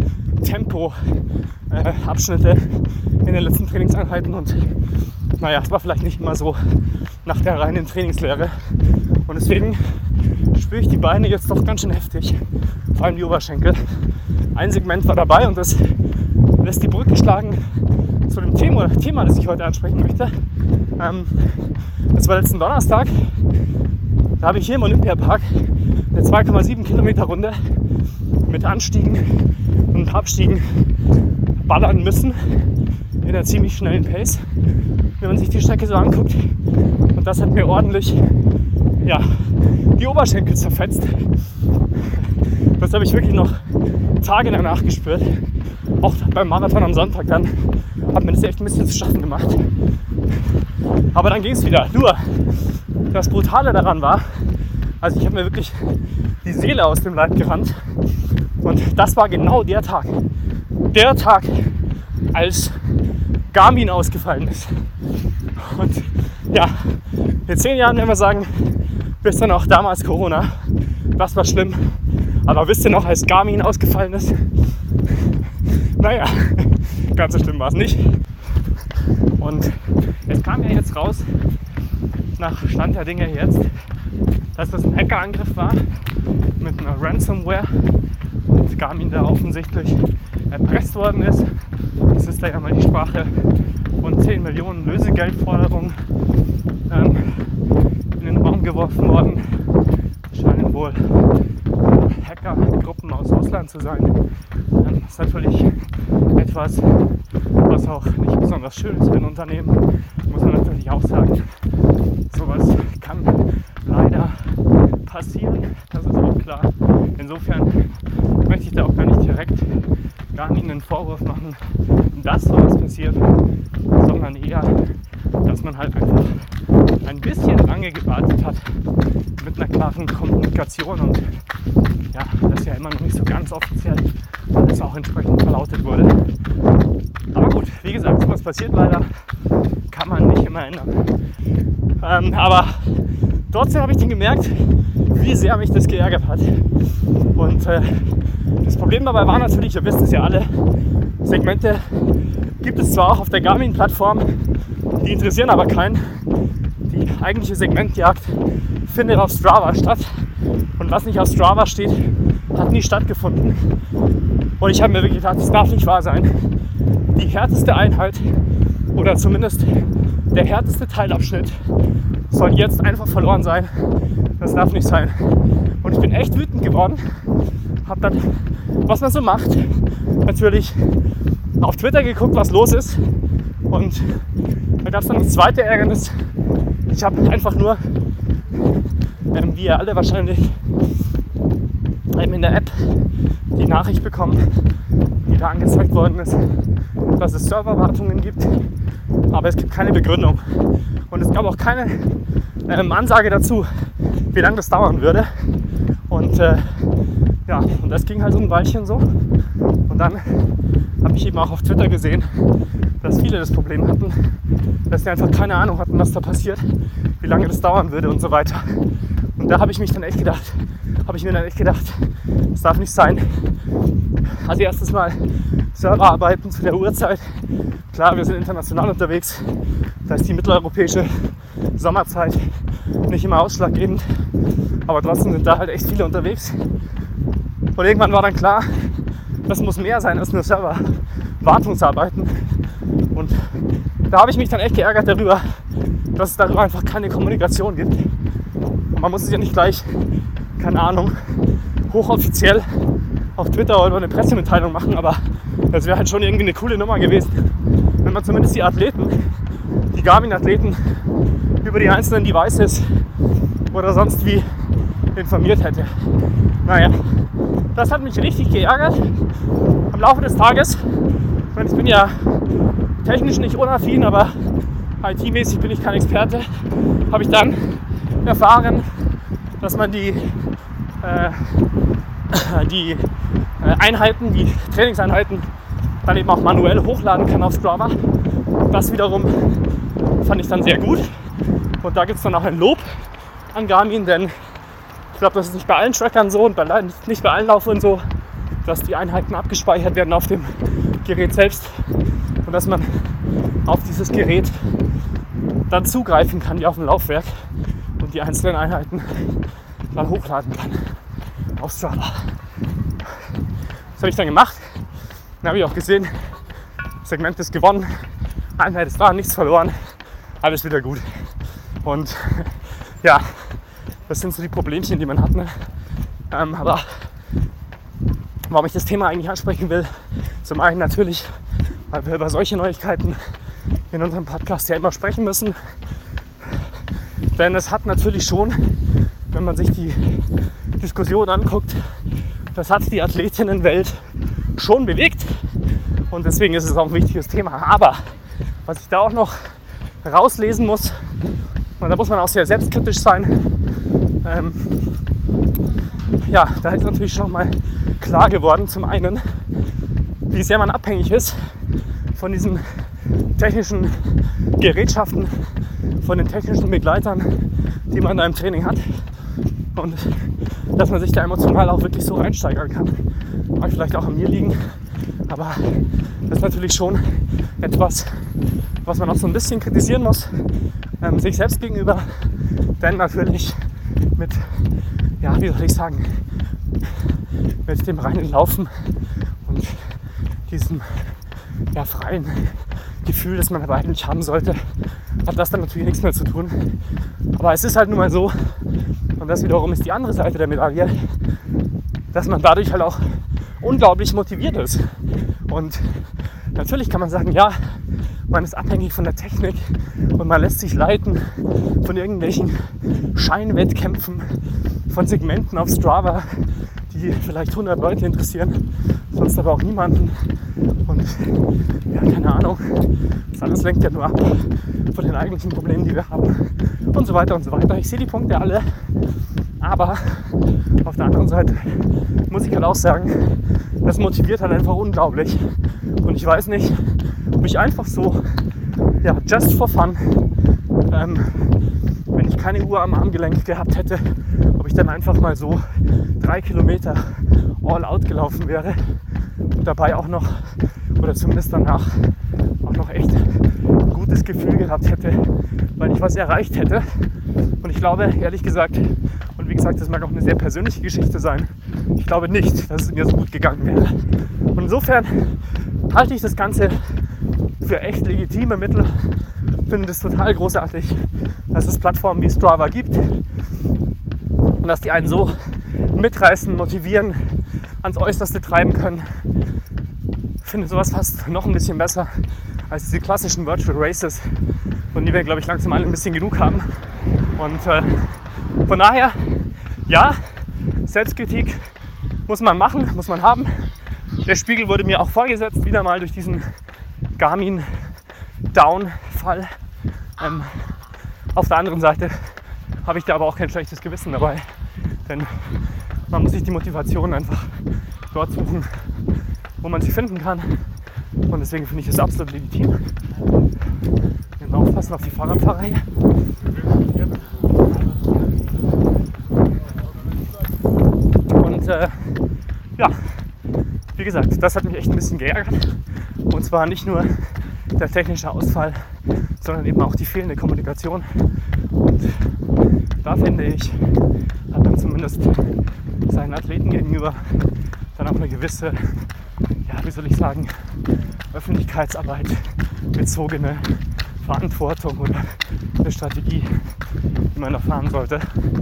S3: Tempo-Abschnitte in den letzten Trainingseinheiten. Und naja, es war vielleicht nicht immer so nach der reinen Trainingslehre. Und deswegen spüre ich die Beine jetzt doch ganz schön heftig. Vor allem die Oberschenkel. Ein Segment war dabei und das lässt die Brücke schlagen zu dem Thema, das ich heute ansprechen möchte. Das war letzten Donnerstag. Da habe ich hier im Olympiapark eine 2,7 Kilometer Runde mit Anstiegen und Abstiegen ballern müssen in einer ziemlich schnellen Pace, wenn man sich die Strecke so anguckt. Und das hat mir ordentlich die Oberschenkel zerfetzt. Das habe ich wirklich noch Tage danach gespürt. Auch beim Marathon am Sonntag dann hat mir das echt ein bisschen zu schaffen gemacht. Aber dann ging es wieder. Nur das Brutale daran war, also ich habe mir wirklich die Seele aus dem Leib gerannt. Und das war genau der Tag. Der Tag, als Garmin ausgefallen ist. Und ja, in 10 Jahren werden wir sagen, wisst ihr noch, damals Corona, das war schlimm. Aber wisst ihr noch, als Garmin ausgefallen ist? Naja, ganz so schlimm war es nicht. Und es kam ja jetzt raus, nach Stand der Dinge jetzt, dass das ein Hackerangriff war mit einer Ransomware und Garmin da offensichtlich erpresst worden ist. Es ist da ja mal die Sprache von 10 Millionen Lösegeldforderungen in den Raum geworfen worden. Es scheinen wohl Hackergruppen aus Russland zu sein. Das ist natürlich etwas, was auch nicht besonders schön ist für ein Unternehmen, muss man natürlich auch sagen. Sowas kann leider passieren, das ist auch klar. Insofern möchte ich da auch gar nicht direkt Garmin einen Vorwurf machen, dass sowas passiert, sondern eher, dass man halt einfach ein bisschen lange gewartet hat mit einer klaren Kommunikation und ja, das ja immer noch nicht so ganz offiziell alles auch entsprechend verlautet wurde. Aber gut, wie gesagt, sowas passiert leider, kann man nicht immer ändern. Aber trotzdem habe ich dann gemerkt, wie sehr mich das geärgert hat. Und das Problem dabei war natürlich, ihr wisst es ja alle, Segmente gibt es zwar auch auf der Garmin-Plattform, die interessieren aber keinen. Die eigentliche Segmentjagd findet auf Strava statt. Und was nicht auf Strava steht, hat nie stattgefunden. Und ich habe mir wirklich gedacht, das darf nicht wahr sein. Die härteste Einheit oder zumindest der härteste Teilabschnitt soll jetzt einfach verloren sein. Das darf nicht sein. Und ich bin echt wütend geworden. Hab dann, was man so macht, natürlich auf Twitter geguckt, was los ist. Und da gab es dann das zweite Ärgernis. Ich habe einfach nur, wie ihr alle wahrscheinlich in der App die Nachricht bekommen, die da angezeigt worden ist, dass es Serverwartungen gibt, aber es gibt keine Begründung. Und es gab auch keine Ansage dazu, wie lange das dauern würde. Und und das ging halt so ein Weilchen so. Und dann habe ich eben auch auf Twitter gesehen, dass viele das Problem hatten, dass sie einfach keine Ahnung hatten, was da passiert. wie lange das dauern würde und so weiter. Und da habe ich mir dann echt gedacht, das darf nicht sein. Also erstes Mal Serverarbeiten zu der Uhrzeit. Klar, wir sind international unterwegs. Da ist die mitteleuropäische Sommerzeit nicht immer ausschlaggebend. Aber trotzdem sind da halt echt viele unterwegs. Und irgendwann war dann klar, das muss mehr sein als nur Server-Wartungsarbeiten. Und da habe ich mich dann echt geärgert darüber, dass es darüber einfach keine Kommunikation gibt. Und man muss es ja nicht gleich, keine Ahnung, hochoffiziell auf Twitter oder eine Pressemitteilung machen, aber das wäre halt schon irgendwie eine coole Nummer gewesen, wenn man zumindest die Garmin-Athleten über die einzelnen Devices oder sonst wie informiert hätte. Naja, das hat mich richtig geärgert am Laufe des Tages. Ich bin ja technisch nicht unaffin, aber IT-mäßig bin ich kein Experte. Habe ich dann erfahren, dass man die Trainingseinheiten dann eben auch manuell hochladen kann auf Strava. Das wiederum fand ich dann sehr gut. Und da gibt es dann auch ein Lob an Garmin, denn ich glaube, das ist nicht bei allen Trackern so und nicht bei allen Laufuhren so, dass die Einheiten abgespeichert werden auf dem Gerät selbst und dass man auf dieses Gerät dann zugreifen kann wie auf dem Laufwerk und die einzelnen Einheiten dann hochladen kann auf Strava. Das habe ich dann gemacht. Dann habe ich auch gesehen, das Segment ist gewonnen, Einheit ist da, nichts verloren, alles wieder gut. Und ja, das sind so die Problemchen, die man hat. Ne? Aber warum ich das Thema eigentlich ansprechen will, zum einen natürlich, weil wir über solche Neuigkeiten in unserem Podcast ja immer sprechen müssen. Denn es hat natürlich schon, wenn man sich die Diskussion anguckt, das hat die Athletinnenwelt schon bewegt. Und deswegen ist es auch ein wichtiges Thema. Aber was ich da auch noch rauslesen muss, und da muss man auch sehr selbstkritisch sein, da ist natürlich schon mal klar geworden, zum einen, wie sehr man abhängig ist von diesen technischen Gerätschaften, von den technischen Begleitern, die man da im Training hat. Und dass man sich da emotional auch wirklich so reinsteigern kann. Mag vielleicht auch an mir liegen, aber das ist natürlich schon etwas, was man auch so ein bisschen kritisieren muss, sich selbst gegenüber. Denn natürlich mit dem reinen Laufen und diesem freien Gefühl, das man aber eigentlich haben sollte, hat das dann natürlich nichts mehr zu tun. Aber es ist halt nun mal so, und das wiederum ist die andere Seite der Medaille, dass man dadurch halt auch unglaublich motiviert ist. Und natürlich kann man sagen, ja, man ist abhängig von der Technik und man lässt sich leiten von irgendwelchen Scheinwettkämpfen, von Segmenten auf Strava, die vielleicht 100 Leute interessieren, sonst aber auch niemanden. Und ja, keine Ahnung, das alles lenkt ja nur ab von den eigentlichen Problemen, die wir haben und so weiter und so weiter. Ich sehe die Punkte alle, aber auf der anderen Seite muss ich halt auch sagen, das motiviert halt einfach unglaublich. Und ich weiß nicht, ob ich einfach so, just for fun, wenn ich keine Uhr am Armgelenk gehabt hätte, ob ich dann einfach mal so 3 Kilometer all out gelaufen wäre und dabei auch noch, oder zumindest danach, auch noch echt ein gutes Gefühl gehabt hätte, weil ich was erreicht hätte. Und ich glaube, ehrlich gesagt, und wie gesagt, das mag auch eine sehr persönliche Geschichte sein, ich glaube nicht, dass es mir so gut gegangen wäre. Und insofern halte ich das Ganze für echt legitime Mittel, finde es total großartig, dass es Plattformen wie Strava gibt und dass die einen so mitreißen, motivieren, ans Äußerste treiben können. Ich finde sowas fast noch ein bisschen besser als diese klassischen Virtual Races, von denen wir, glaube ich, langsam alle ein bisschen genug haben. Und von daher, ja, Selbstkritik muss man machen, muss man haben. Der Spiegel wurde mir auch vorgesetzt, wieder mal durch diesen Garmin-Down-Fall. Auf der anderen Seite habe ich da aber auch kein schlechtes Gewissen dabei, denn man muss sich die Motivation einfach dort suchen, wo man sie finden kann. Und deswegen finde ich es absolut legitim. In Aufpassen auf die Fahrradfahrer hier. Und ja, wie gesagt, das hat mich echt ein bisschen geärgert. Und zwar nicht nur der technische Ausfall, sondern eben auch die fehlende Kommunikation. Und da finde ich, hat man zumindest seinen Athleten gegenüber dann auch eine gewisse, ja, wie soll ich sagen, Öffentlichkeitsarbeit bezogene Verantwortung oder eine Strategie, die man da fahren sollte.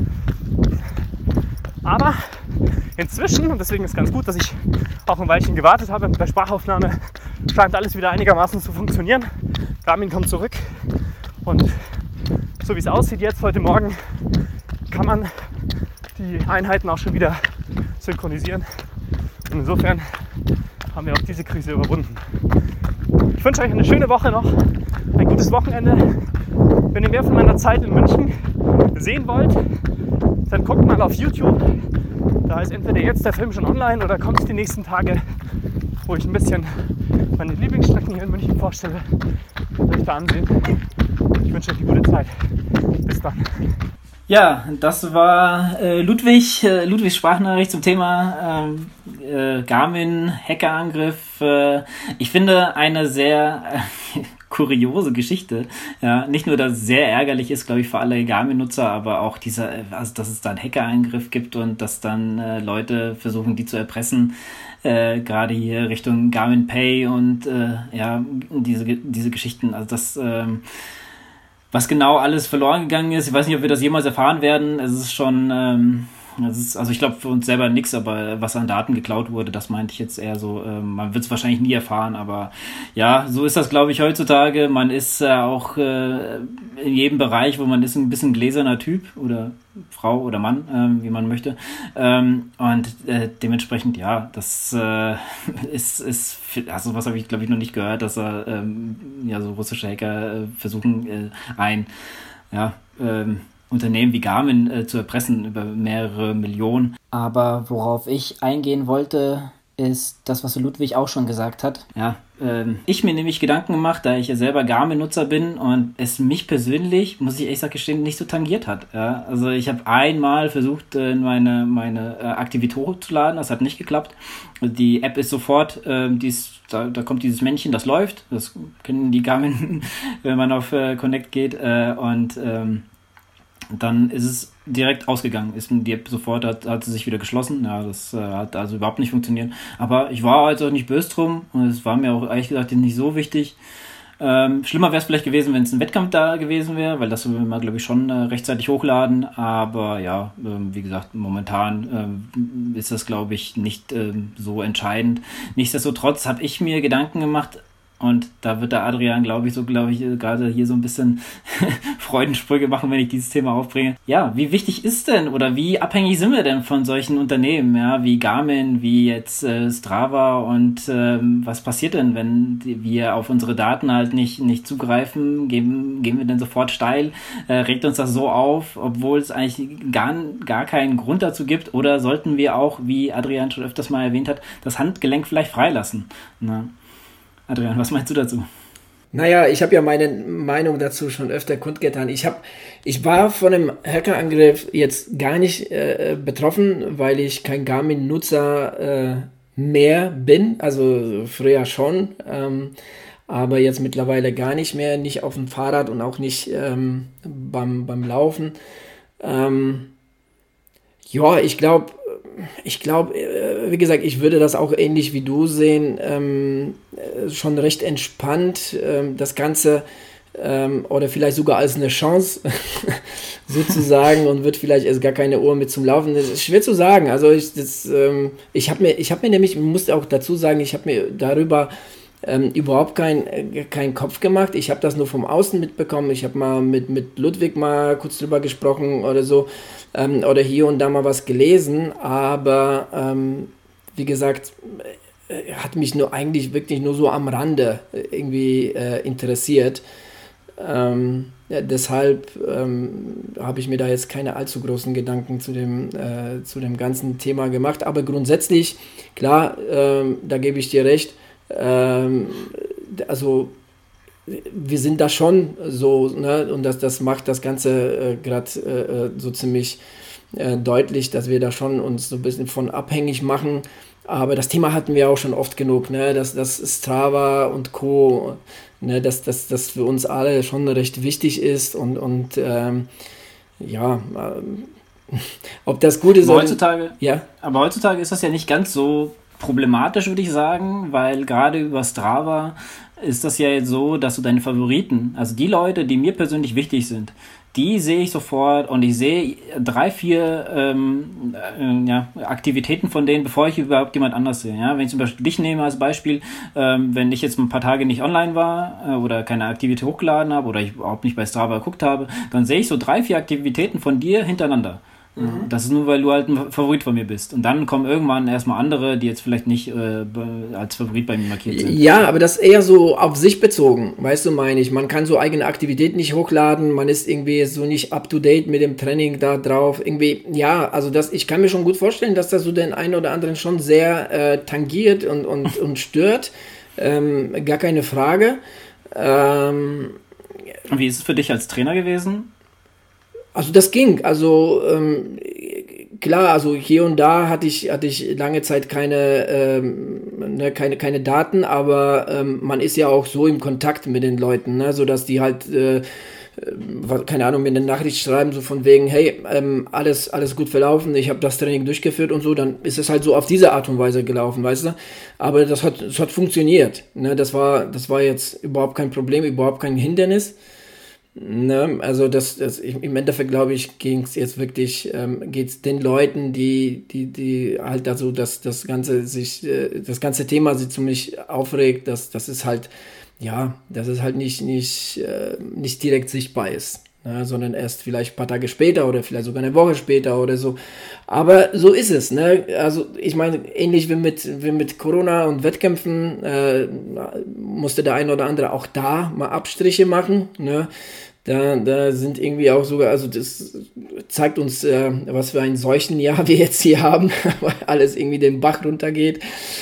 S3: Aber inzwischen, und deswegen ist es ganz gut, dass ich auch ein Weilchen gewartet habe mit der Sprachaufnahme, scheint alles wieder einigermaßen zu funktionieren. Garmin kommt zurück und so wie es aussieht jetzt heute Morgen, kann man die Einheiten auch schon wieder synchronisieren. Und insofern haben wir auch diese Krise überwunden. Ich wünsche euch eine schöne Woche noch, ein gutes Wochenende. Wenn ihr mehr von meiner Zeit in München sehen wollt, dann guckt mal auf YouTube. Da ist entweder jetzt der Film schon online oder kommt es die nächsten Tage, wo ich ein bisschen meine Lieblingsstrecken hier in München vorstelle und euch da ansehen. Ich wünsche euch eine gute Zeit. Bis dann.
S1: Ja, das war Ludwigs Sprachnachricht zum Thema Garmin-Hackerangriff. Ich finde eine sehr kuriose Geschichte. Ja, nicht nur, dass es sehr ärgerlich ist, glaube ich, für alle Garmin-Nutzer, aber auch dass es da einen Hackerangriff gibt und dass dann Leute versuchen, die zu erpressen. Gerade hier Richtung Garmin Pay und ja, diese Geschichten. Also das was genau alles verloren gegangen ist. Ich weiß nicht, ob wir das jemals erfahren werden. Es ist schon, also ich glaube für uns selber nichts, aber was an Daten geklaut wurde, das meinte ich jetzt eher so, man wird es wahrscheinlich nie erfahren, aber ja, so ist das, glaube ich, heutzutage. Man ist auch in jedem Bereich, wo man ist, ein bisschen gläserner Typ oder Frau oder Mann, wie man möchte. Und dementsprechend, ja, das ist also was habe ich, glaube ich, noch nicht gehört, dass ja, so russische Hacker versuchen, ein Unternehmen wie Garmin zu erpressen über mehrere Millionen. Aber worauf ich eingehen wollte, ist das, was Ludwig auch schon gesagt hat. Ja, ich mir nämlich Gedanken gemacht, da ich ja selber Garmin-Nutzer bin und es mich persönlich, muss ich ehrlich gestehen, nicht so tangiert hat. Ja, also ich habe einmal versucht, meine Aktivität hochzuladen, das hat nicht geklappt. Die App ist sofort, da kommt dieses Männchen, das läuft. Das kennen die Garmin, wenn man auf Connect geht. Und dann ist es direkt ausgegangen. Die App sofort hat sie sich wieder geschlossen. Ja, das hat also überhaupt nicht funktioniert. Aber ich war also nicht böse drum und es war mir auch ehrlich gesagt nicht so wichtig. Schlimmer wäre es vielleicht gewesen, wenn es ein Wettkampf da gewesen wäre, weil das will man, glaube ich, schon rechtzeitig hochladen. Aber ja, wie gesagt, momentan ist das, glaube ich, nicht so entscheidend. Nichtsdestotrotz habe ich mir Gedanken gemacht, und da wird der Adrian, glaube ich, gerade hier so ein bisschen Freudensprünge machen, wenn ich dieses Thema aufbringe. Ja, wie wichtig ist denn oder wie abhängig sind wir denn von solchen Unternehmen, ja, wie Garmin, wie jetzt Strava und was passiert denn, wenn wir auf unsere Daten halt nicht zugreifen? Gehen wir denn sofort steil? Regt uns das so auf, obwohl es eigentlich gar keinen Grund dazu gibt? Oder sollten wir auch, wie Adrian schon öfters mal erwähnt hat, das Handgelenk vielleicht freilassen? Na? Adrian, was meinst du dazu?
S2: Naja, ich habe ja meine Meinung dazu schon öfter kundgetan. Ich war von einem Hackerangriff jetzt gar nicht betroffen, weil ich kein Garmin-Nutzer mehr bin. Also früher schon, aber jetzt mittlerweile gar nicht mehr. Nicht auf dem Fahrrad und auch nicht beim Laufen. Ja, ich glaube, wie gesagt, ich würde das auch ähnlich wie du sehen, schon recht entspannt, das Ganze oder vielleicht sogar als eine Chance sozusagen und wird vielleicht erst gar keine Uhr mit zum Laufen. Das ist schwer zu sagen. Also ich habe mir nämlich, muss auch dazu sagen, ich habe mir darüber überhaupt keinen Kopf gemacht. Ich habe das nur vom Außen mitbekommen. Ich habe mal mit Ludwig mal kurz drüber gesprochen oder so. Oder hier und da mal was gelesen, aber wie gesagt, hat mich nur eigentlich wirklich nur so am Rande irgendwie interessiert. Ja, deshalb habe ich mir da jetzt keine allzu großen Gedanken zu dem ganzen Thema gemacht, aber grundsätzlich, klar, da gebe ich dir recht, also wir sind da schon so, ne? Und das macht das Ganze gerade so ziemlich deutlich, dass wir da schon uns so ein bisschen von abhängig machen. Aber das Thema hatten wir auch schon oft genug, ne? Dass Strava und Co., ne? Dass das für uns alle schon recht wichtig ist und ob das gut ist.
S1: Aber heutzutage ist das ja nicht ganz so problematisch, würde ich sagen, weil gerade über Strava ist das ja jetzt so, dass du deine Favoriten, also die Leute, die mir persönlich wichtig sind, die sehe ich sofort und ich sehe 3, 4 Aktivitäten von denen, bevor ich überhaupt jemand anders sehe. Ja? Wenn ich zum Beispiel dich nehme als Beispiel, wenn ich jetzt ein paar Tage nicht online war oder keine Aktivität hochgeladen habe oder ich überhaupt nicht bei Strava geguckt habe, dann sehe ich so 3, 4 Aktivitäten von dir hintereinander. Mhm. Das ist nur, weil du halt ein Favorit von mir bist. Und dann kommen irgendwann erstmal andere, die jetzt vielleicht nicht als Favorit bei mir markiert sind.
S2: Ja, aber das ist eher so auf sich bezogen, weißt du, meine ich. Man kann so eigene Aktivitäten nicht hochladen, man ist irgendwie so nicht up-to-date mit dem Training da drauf. Irgendwie, ja, also ich kann mir schon gut vorstellen, dass das so den einen oder anderen schon sehr tangiert und stört. Gar keine Frage.
S1: Und wie ist es für dich als Trainer gewesen?
S2: Also das ging, also klar, also hier und da hatte ich lange Zeit keine Daten, aber man ist ja auch so im Kontakt mit den Leuten, ne, sodass die halt, keine Ahnung, mir eine Nachricht schreiben, so von wegen, hey, alles gut verlaufen, ich habe das Training durchgeführt und so, dann ist es halt so auf diese Art und Weise gelaufen, weißt du, aber das hat funktioniert, ne, das war jetzt überhaupt kein Problem, überhaupt kein Hindernis. Ne, also im Endeffekt glaube ich, geht's den Leuten, die halt also das ganze Thema sich ziemlich aufregt, dass es halt nicht direkt sichtbar ist, ne, sondern erst vielleicht ein paar Tage später oder vielleicht sogar eine Woche später oder so. Aber so ist es, ne? Also ich meine, ähnlich wie mit Corona und Wettkämpfen musste der ein oder andere auch da mal Abstriche machen, ne? Da sind irgendwie auch sogar, also das zeigt uns, was für ein Seuchenjahr wir jetzt hier haben, weil alles irgendwie den Bach runtergeht.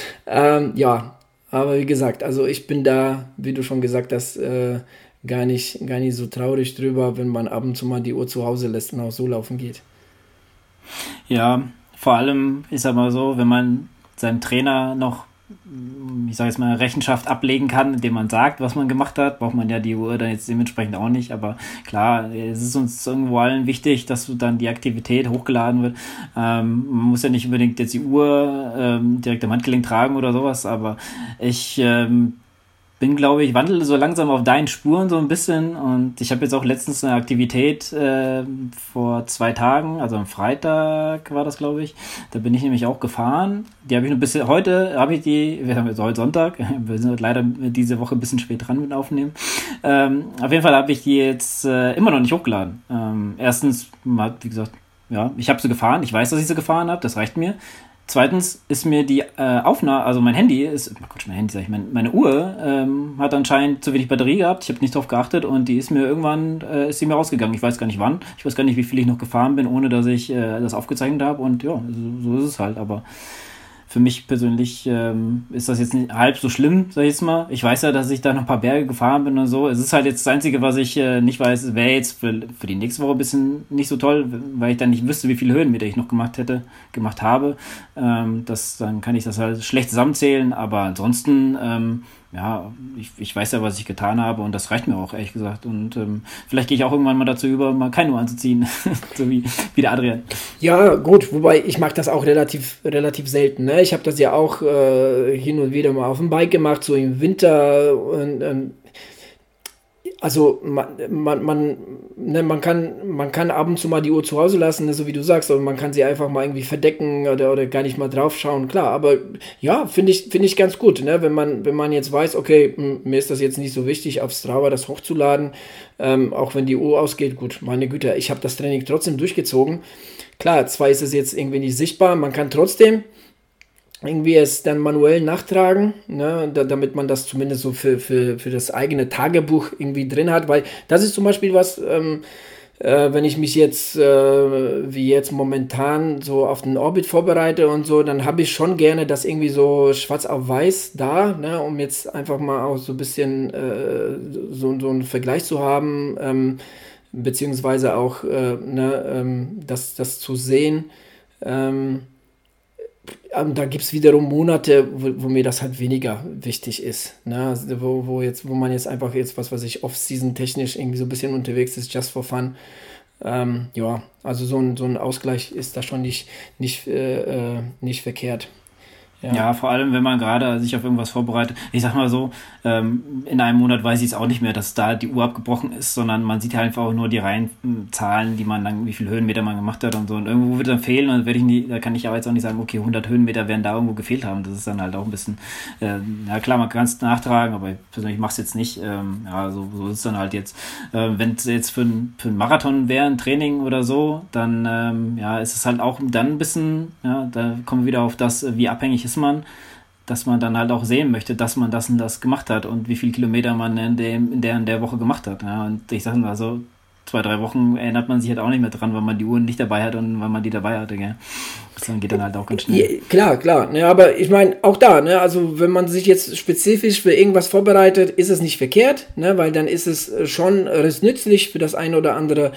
S2: Ja, aber wie gesagt, also ich bin da, wie du schon gesagt hast, gar nicht so traurig drüber, wenn man ab und zu mal die Uhr zu Hause lässt und auch so laufen geht.
S1: Ja, vor allem ist aber so, wenn man seinem Trainer noch, ich sage jetzt mal, Rechenschaft ablegen kann, indem man sagt, was man gemacht hat, braucht man ja die Uhr dann jetzt dementsprechend auch nicht, aber klar, es ist uns irgendwo allen wichtig, dass dann die Aktivität hochgeladen wird. Man muss ja nicht unbedingt jetzt die Uhr direkt am Handgelenk tragen oder sowas, aber ich bin, glaube ich, wandle so langsam auf deinen Spuren so ein bisschen und ich habe jetzt auch letztens eine Aktivität vor 2 Tagen, also am Freitag war das, glaube ich, da bin ich nämlich auch gefahren. Die habe ich noch bis heute, wir haben jetzt heute Sonntag, wir sind leider diese Woche ein bisschen spät dran mit Aufnehmen. Auf jeden Fall habe ich die jetzt immer noch nicht hochgeladen. Erstens, wie gesagt, ja, ich habe sie gefahren, ich weiß, dass ich sie gefahren habe, das reicht mir. Zweitens ist mir die Aufnahme, also mein Handy ist, meine Uhr hat anscheinend zu wenig Batterie gehabt. Ich habe nicht drauf geachtet und die ist mir irgendwann rausgegangen. Ich weiß gar nicht wann. Ich weiß gar nicht, wie viel ich noch gefahren bin, ohne dass ich das aufgezeichnet habe. Und ja, so ist es halt. Aber für mich persönlich ist das jetzt nicht halb so schlimm, sag ich jetzt mal. Ich weiß ja, dass ich da noch ein paar Berge gefahren bin und so. Es ist halt jetzt das Einzige, was ich nicht weiß, wäre jetzt für die nächste Woche ein bisschen nicht so toll, weil ich dann nicht wüsste, wie viele Höhenmeter ich noch gemacht habe. Dann kann ich das halt schlecht zusammenzählen, aber ansonsten ja, ich weiß ja, was ich getan habe und das reicht mir auch, ehrlich gesagt. Und vielleicht gehe ich auch irgendwann mal dazu über, mal keine Uhr anzuziehen, so wie der Adrian.
S2: Ja, gut, wobei ich mag das auch relativ selten. Ne? Ich habe das ja auch hin und wieder mal auf dem Bike gemacht, so im Winter. Und, also man kann ab und zu mal die Uhr zu Hause lassen, ne, so wie du sagst, aber man kann sie einfach mal irgendwie verdecken oder gar nicht mal drauf schauen, klar, aber ja, finde ich ganz gut, ne, wenn man jetzt weiß, okay, mir ist das jetzt nicht so wichtig, auf Strava das hochzuladen, auch wenn die Uhr ausgeht, gut, meine Güte, ich habe das Training trotzdem durchgezogen, klar, zwar ist es jetzt irgendwie nicht sichtbar, man kann trotzdem irgendwie es dann manuell nachtragen, ne, damit man das zumindest so für das eigene Tagebuch irgendwie drin hat, weil das ist zum Beispiel was, wenn ich mich jetzt, wie jetzt momentan, so auf den Orbit vorbereite und so, dann habe ich schon gerne das irgendwie so schwarz auf weiß da, ne, um jetzt einfach mal auch so ein bisschen so einen Vergleich zu haben, beziehungsweise auch das zu sehen. Da gibt es wiederum Monate, wo mir das halt weniger wichtig ist. Ne? Also wo man jetzt einfach was weiß ich, Off-Season technisch irgendwie so ein bisschen unterwegs ist, just for fun. Also so ein Ausgleich ist da schon nicht verkehrt.
S1: Ja, vor allem, wenn man gerade sich auf irgendwas vorbereitet. Ich sag mal so, in einem Monat weiß ich es auch nicht mehr, dass da die Uhr abgebrochen ist, sondern man sieht halt einfach auch nur die reinen Zahlen, die man dann, wie viel Höhenmeter man gemacht hat und so. Und irgendwo wird dann fehlen und da kann ich aber jetzt auch nicht sagen, okay, 100 Höhenmeter werden da irgendwo gefehlt haben. Das ist dann halt auch ein bisschen, klar, man kann es nachtragen, aber ich persönlich mache es jetzt nicht. So ist es dann halt jetzt. Wenn es jetzt für einen Marathon wäre, ein Training oder so, dann ist es halt auch dann ein bisschen, da kommen wir wieder auf das, wie abhängig ist man, dass man dann halt auch sehen möchte, dass man das und das gemacht hat und wie viele Kilometer man in der Woche gemacht hat. Ja, und ich sage mal so, 2-3 Wochen erinnert man sich halt auch nicht mehr dran, weil man die Uhren nicht dabei hat und weil man die dabei hatte. Gell? Das geht dann halt auch ganz schnell.
S2: Ja, klar. Ne, aber ich meine, auch da, ne, also wenn man sich jetzt spezifisch für irgendwas vorbereitet, ist es nicht verkehrt, ne, weil dann ist es schon nützlich für das eine oder andere.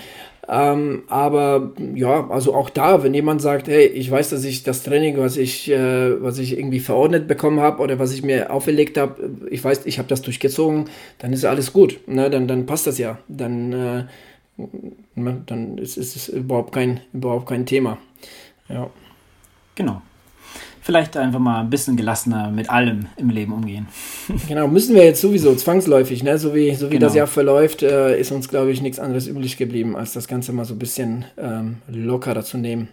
S2: Aber ja, also auch da, wenn jemand sagt, hey, ich weiß, dass ich das Training, was ich irgendwie verordnet bekommen habe oder was ich mir auferlegt habe, ich weiß, ich habe das durchgezogen, dann ist alles gut, ne? Dann passt das ja, dann ist es überhaupt kein Thema. Ja.
S1: Genau. Vielleicht einfach mal ein bisschen gelassener mit allem im Leben umgehen.
S2: Genau, müssen wir jetzt sowieso zwangsläufig, ne? So wie
S1: genau.
S2: Das Jahr verläuft, ist uns, glaube ich, nichts anderes übrig geblieben, als das Ganze mal so ein bisschen lockerer zu nehmen.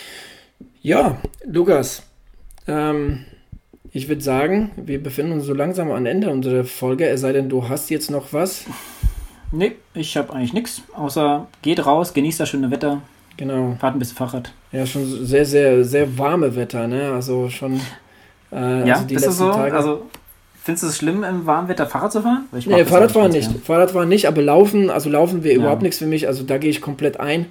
S2: Ja, Lukas, ich würde sagen, wir befinden uns so langsam am Ende unserer Folge, es sei denn, du hast jetzt noch was.
S1: Nee, ich habe eigentlich nichts, außer geht raus, genießt das schöne Wetter.
S2: Genau.
S1: Fahrt ein bisschen Fahrrad.
S2: Ja, schon sehr, sehr, sehr warme Wetter, ne? Also schon
S1: die letzten so? Tage. Also findest du es schlimm, im warmen Wetter Fahrrad zu fahren?
S2: Nee, Fahrradfahren nicht. Fahrradfahren nicht, aber Laufen wäre überhaupt nichts für mich. Also da gehe ich komplett ein.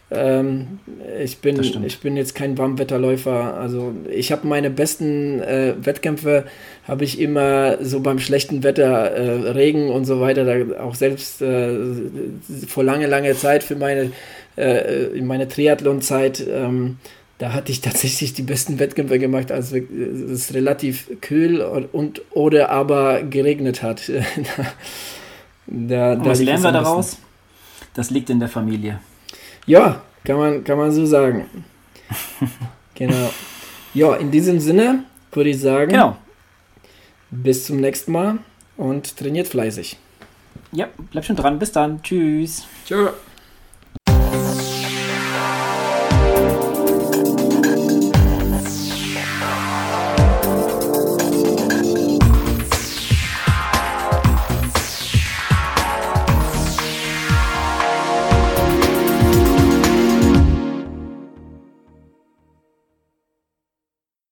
S2: Ich bin jetzt kein Warmwetterläufer. Also ich habe meine besten Wettkämpfe habe ich immer so beim schlechten Wetter, Regen und so weiter, da auch selbst vor lange Zeit für in meine Triathlon-Zeit, da hatte ich tatsächlich die besten Wettkämpfe gemacht, als es relativ kühl oder aber geregnet hat.
S1: Und was lernen wir daraus? Das liegt in der Familie.
S2: Ja, kann man so sagen. Genau. Ja, in diesem Sinne würde ich sagen,
S1: genau.
S2: Bis zum nächsten Mal und trainiert fleißig.
S1: Ja, bleib schon dran. Bis dann. Tschüss.
S2: Ciao.